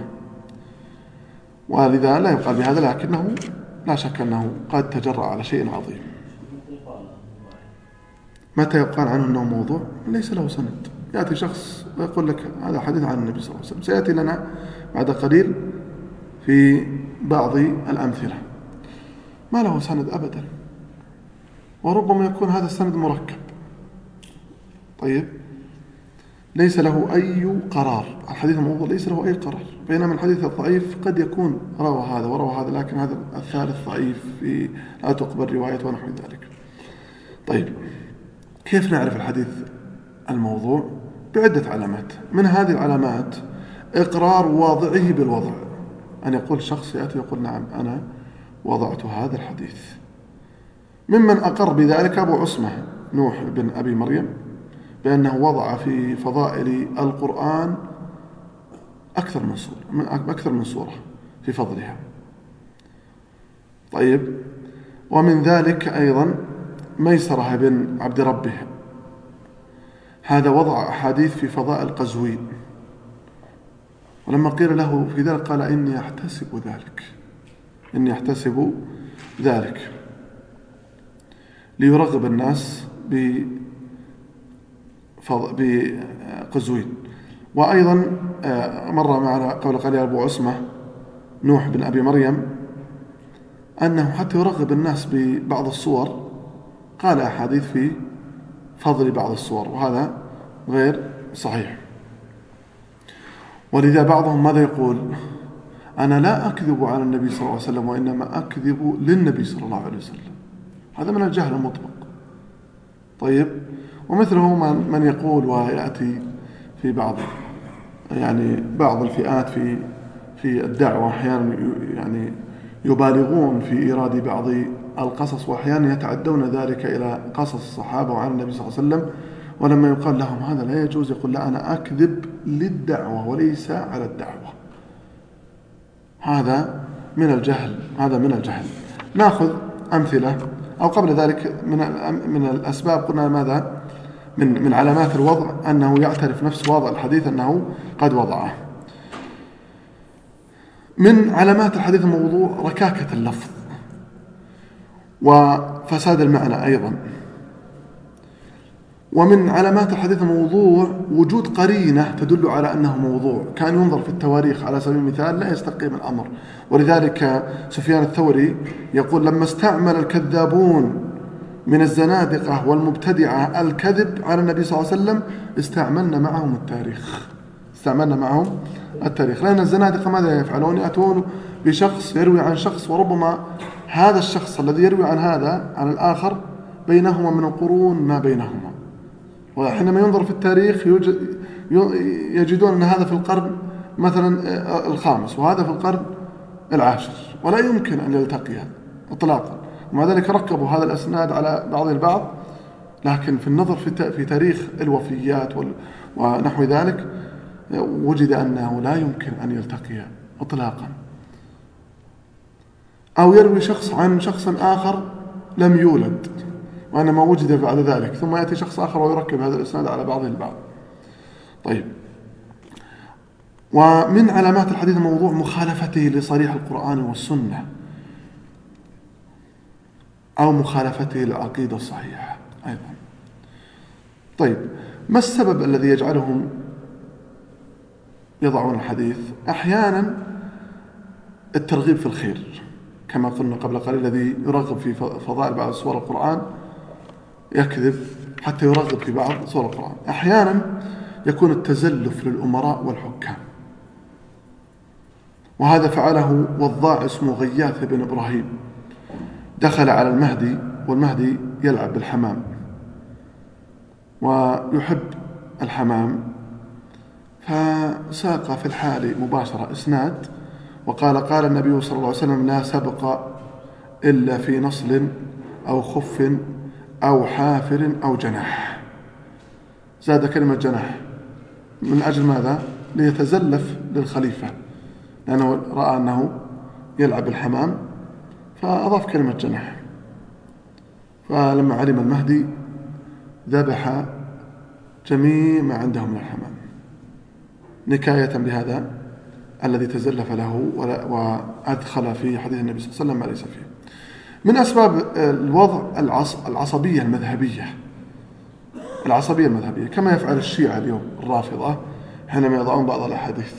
ولذا لا يقال بهذا، لكنه لا شك أنه قد تجرأ على شيء عظيم. متى يقال عنه أنه موضوع؟ ليس له سند. يأتي شخص ويقول لك هذا حديث عن النبي صلى الله عليه وسلم، سيأتي لنا بعد قليل في بعض الأمثلة، ما له سند أبدا، وربما يكون هذا السند مركب. طيب، ليس له أي قرار. الحديث الموضوع ليس له أي قرار، بينما الحديث الضعيف قد يكون روى هذا وروى هذا، لكن هذا الثالث ضعيف، في لا تقبل رواية ونحو ذلك. طيب، كيف نعرف الحديث الموضوع؟ بعدة علامات. من هذه العلامات إقرار واضعه بالوضع، أن يقول شخص يأتي يقول: نعم أنا وضعت هذا الحديث. ممن أقر بذلك أبو عصمة نوح بن أبي مريم، بأنه وضع في فضائل القرآن أكثر من سورة أكثر من سورة في فضلها. طيب، ومن ذلك أيضا ميسرة بن عبد ربه، هذا وضع أحاديث في فضائل قزوين، ولما قيل له في ذلك قال: إني أحتسب ذلك إني أحتسب ذلك ليرغب الناس بقزوين. وأيضا مر معنا قول قال أبو عصمة نوح بن أبي مريم أنه حتى يرغب الناس ببعض الصور قال أحاديث في فضل بعض الصور، وهذا غير صحيح. ولذا بعضهم ماذا يقول؟ أنا لا أكذب على النبي صلى الله عليه وسلم، وإنما أكذب للنبي صلى الله عليه وسلم. هذا من الجهل المطبق. طيب، ومثله من يقول ويأتي في بعض يعني بعض الفئات في في الدعوة أحيانا يعني يبالغون في إيراد بعض القصص، وأحيانا يتعدون ذلك إلى قصص الصحابة وعن النبي صلى الله عليه وسلم، ولما يقال لهم هذا لا يجوز يقول: لا، أنا أكذب للدعوة وليس على الدعوة. هذا من الجهل هذا من الجهل. نأخذ أمثلة، أو قبل ذلك من من الأسباب قلنا ماذا؟ من من علامات الوضع أنه يعترف نفس واضع الحديث أنه قد وضعه. من علامات الحديث الموضوع ركاكة اللفظ وفساد المعنى أيضا. ومن علامات الحديث الموضوع وجود قرينة تدل على أنه موضوع. كان ينظر في التواريخ على سبيل المثال لا يستقيم الأمر، ولذلك سفيان الثوري يقول: لما استعمل الكذابون من الزنادقة والمبتدعة الكذب على النبي صلى الله عليه وسلم استعملنا معهم التاريخ استعملنا معهم التاريخ لأن الزنادقة ماذا يفعلون؟ يأتون بشخص يروي عن شخص، وربما هذا الشخص الذي يروي عن هذا عن الآخر بينهما من القرون ما بينهما، وحينما ينظر في التاريخ يجدون أن هذا في القرن مثلا الخامس وهذا في القرن العاشر، ولا يمكن أن يلتقيا إطلاقا. ومع ذلك ركبوا هذا الأسناد على بعض البعض، لكن في النظر في تاريخ الوفيات ونحو ذلك وجد أنه لا يمكن أن يلتقيا إطلاقا. أو يروي شخص عن شخص آخر لم يولد وإنما وجد بعد ذلك، ثم يأتي شخص آخر ويركب هذا الإسناد على بعضه البعض. طيب، ومن علامات الحديث موضوع مخالفته لصريح القرآن والسنة أو مخالفته للعقيدة الصحيحة أيضا. طيب، ما السبب الذي يجعلهم يضعون الحديث؟ أحيانا الترغيب في الخير كما قلنا قبل قليل، الذي يرغب في فضائل بعض سور القرآن يكذب حتى يرغب في بعض سور القرآن. أحيانا يكون التزلف للأمراء والحكام، وهذا فعله وضاع اسمه غياث بن إبراهيم، دخل على المهدي والمهدي يلعب بالحمام ويحب الحمام، فساق في الحال مباشرة إسناد وقال قال النبي صلى الله عليه وسلم: لا سبق إلا في نصل أو خف أو حافر أو جناح. زاد كلمة جناح من أجل ماذا؟ ليتزلف للخليفة، لأنه رأى أنه يلعب الحمام فأضاف كلمة جناح. فلما علم المهدي ذبح جميع ما عنده من الحمام نكاية بهذا الذي تزلف له وأدخل في حديث النبي صلى الله عليه وسلم ما ليس فيه. من أسباب الوضع العصبية المذهبية العصبية المذهبية كما يفعل الشيعة اليوم الرافضة حينما يضعون بعض الأحاديث،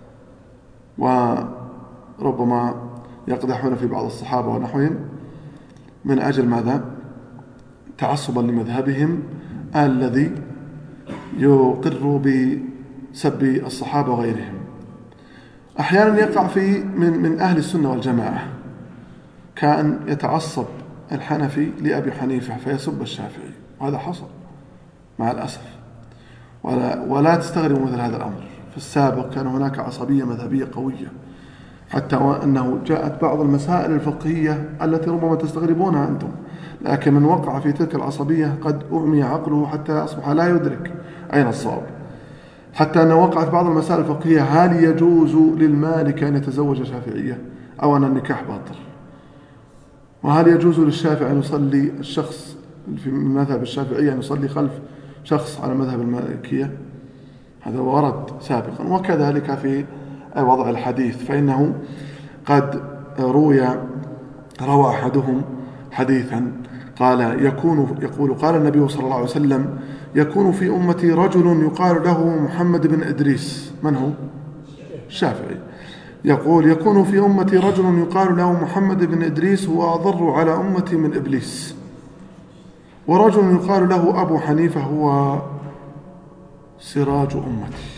وربما يقدحون في بعض الصحابة ونحوهم من أجل ماذا؟ تعصبا لمذهبهم الذي يقر بسب الصحابة وغيرهم. أحيانا يقع في من, من أهل السنة والجماعة كأن يتعصب الحنفي لأبي حنيفة فيسب الشافعي، وهذا حصل مع الأسف، ولا, ولا تستغربوا مثل هذا الأمر. في السابق كان هناك عصبية مذهبية قوية، حتى أنه جاءت بعض المسائل الفقهية التي ربما تستغربونها أنتم، لكن من وقع في تلك العصبية قد أعمي عقله حتى أصبح لا يدرك أين الصواب. حتى أنه وقع في بعض المسائل الفقهية: هل يجوز للمالك أن يتزوج شافعية أو أن النكاح باطل؟ وهل يجوز للشافعي أن يصلي الشخص في مذهب الشافعية أن يصلي خلف شخص على مذهب المالكية؟ هذا ورد سابقا. وكذلك في وضع الحديث، فإنه قد روي روى أحدهم حديثا قال يكون يقول قال النبي صلى الله عليه وسلم: يكون في أمتي رجل يقال له محمد بن إدريس. من هو؟ الشافعي. يقول: يكون في أمتي رجل يقال له محمد بن إدريس هو أضر على أمتي من إبليس، ورجل يقال له أبو حنيفة هو سراج أمتي.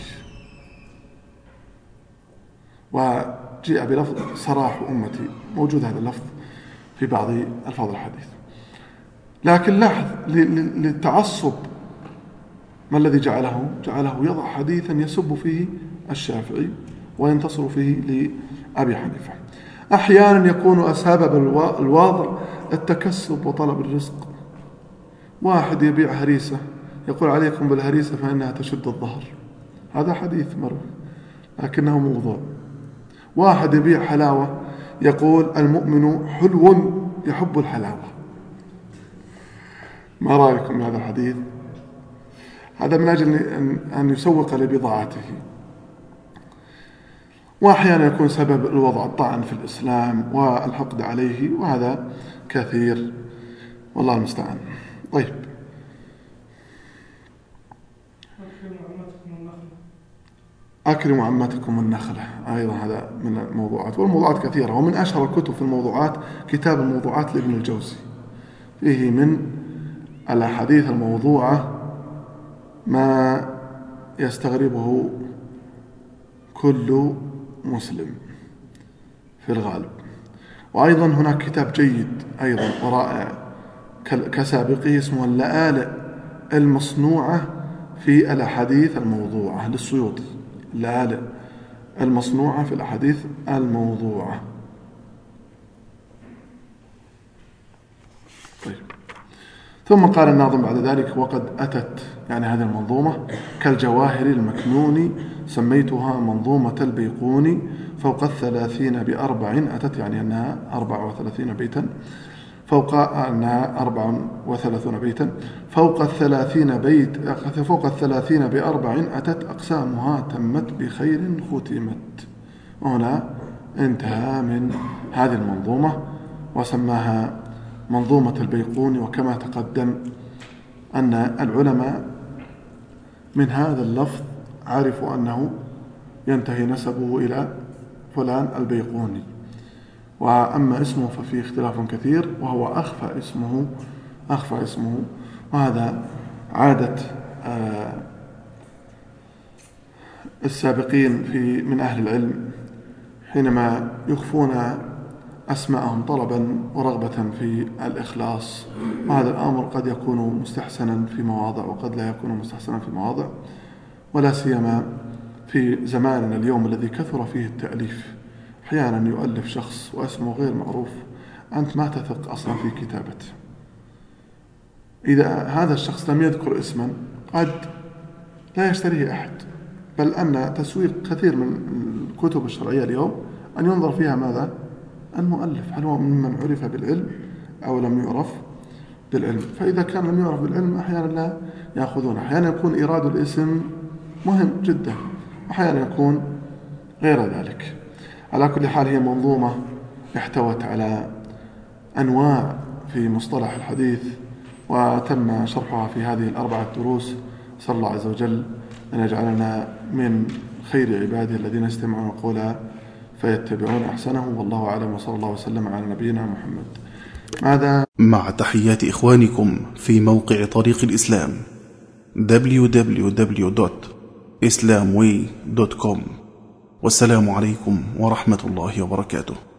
وجاء بلفظ صراح أمتي، موجود هذا اللفظ في بعض ألفاظ الحديث. لكن لاحظ للتعصب ما الذي جعله؟ جعله يضع حديثا يسب فيه الشافعي وينتصر فيه لأبي حنيفة. أحيانا يكون سبب الوضع التكسب وطلب الرزق. واحد يبيع هريسة يقول: عليكم بالهريسة فإنها تشد الظهر. هذا حديث مروي لكنه موضوع. واحد يبيع حلاوة يقول: المؤمن حلو يحب الحلاوة. ما رأيكم بهذا الحديث؟ هذا من أجل أن يسوق لبضاعته. وأحيانا يكون سبب الوضع الطعن في الإسلام والحقد عليه، وهذا كثير والله المستعان. طيب، أكرموا عمتكم النخلة أيضا هذا من الموضوعات، والموضوعات كثيرة. ومن أشهر الكتب في الموضوعات كتاب الموضوعات لابن الجوزي، فيه من الأحاديث الموضوعة ما يستغربه كل مسلم في الغالب. وأيضا هناك كتاب جيد أيضا ورائع كسابقه اسمه اللآلئ المصنوعة في الأحاديث الموضوعة للسيوطي، اللآلئ المصنوعة في الأحاديث الموضوعة. طيب. ثم قال الناظم بعد ذلك: وقد أتت، يعني هذه المنظومة، كالجواهر المكنون، سميتها منظومة البيقوني، فوق الثلاثين بأربع أتت، يعني أنها أربع وثلاثين بيتا، فوق أنها أربع وثلاثون بيتا، فوق الثلاثين بيت فوق الثلاثين بأربع أتت، أقسامها تمت بخير ختمت. وهنا انتهى من هذه المنظومة وسماها منظومة البيقوني. وكما تقدم أن العلماء من هذا اللفظ عرفوا أنه ينتهي نسبه إلى فلان البيقوني، وأما اسمه ففيه اختلاف كثير، وهو أخفى اسمه أخفى اسمه وهذا عادة السابقين في من أهل العلم حينما يخفون أسماءهم طلبا ورغبة في الإخلاص. وهذا الأمر قد يكون مستحسنا في مواضع وقد لا يكون مستحسنا في مواضع، ولا سيما في زماننا اليوم الذي كثر فيه التأليف. أحيانا يؤلف شخص واسمه غير معروف، أنت ما تثق أصلا في كتابته. إذا هذا الشخص لم يذكر اسما قد لا يشتريه أحد، بل أن تسويق كثير من الكتب الشرعية اليوم أن ينظر فيها ماذا؟ المؤلف، هل هو ممن عرف بالعلم أو لم يعرف بالعلم. فإذا كان لم يعرف بالعلم أحيانا لا يأخذون، أحيانا يكون إيراد الاسم مهم جدا، أحيانا يكون غير ذلك. على كل حال هي منظومة احتوت على أنواع في مصطلح الحديث، وتم شرحها في هذه الأربعة دروس. صلى الله عز وجل أن يجعلنا من خير عباده الذين يستمعون قولا فيتبعون أحسنه. والله أعلم، وصلى الله وسلم على نبينا محمد. ماذا مع تحيات إخوانكم في موقع طريق الإسلام دبليو دبليو دبليو دوت إسلام واي دوت كوم. والسلام عليكم ورحمة الله وبركاته.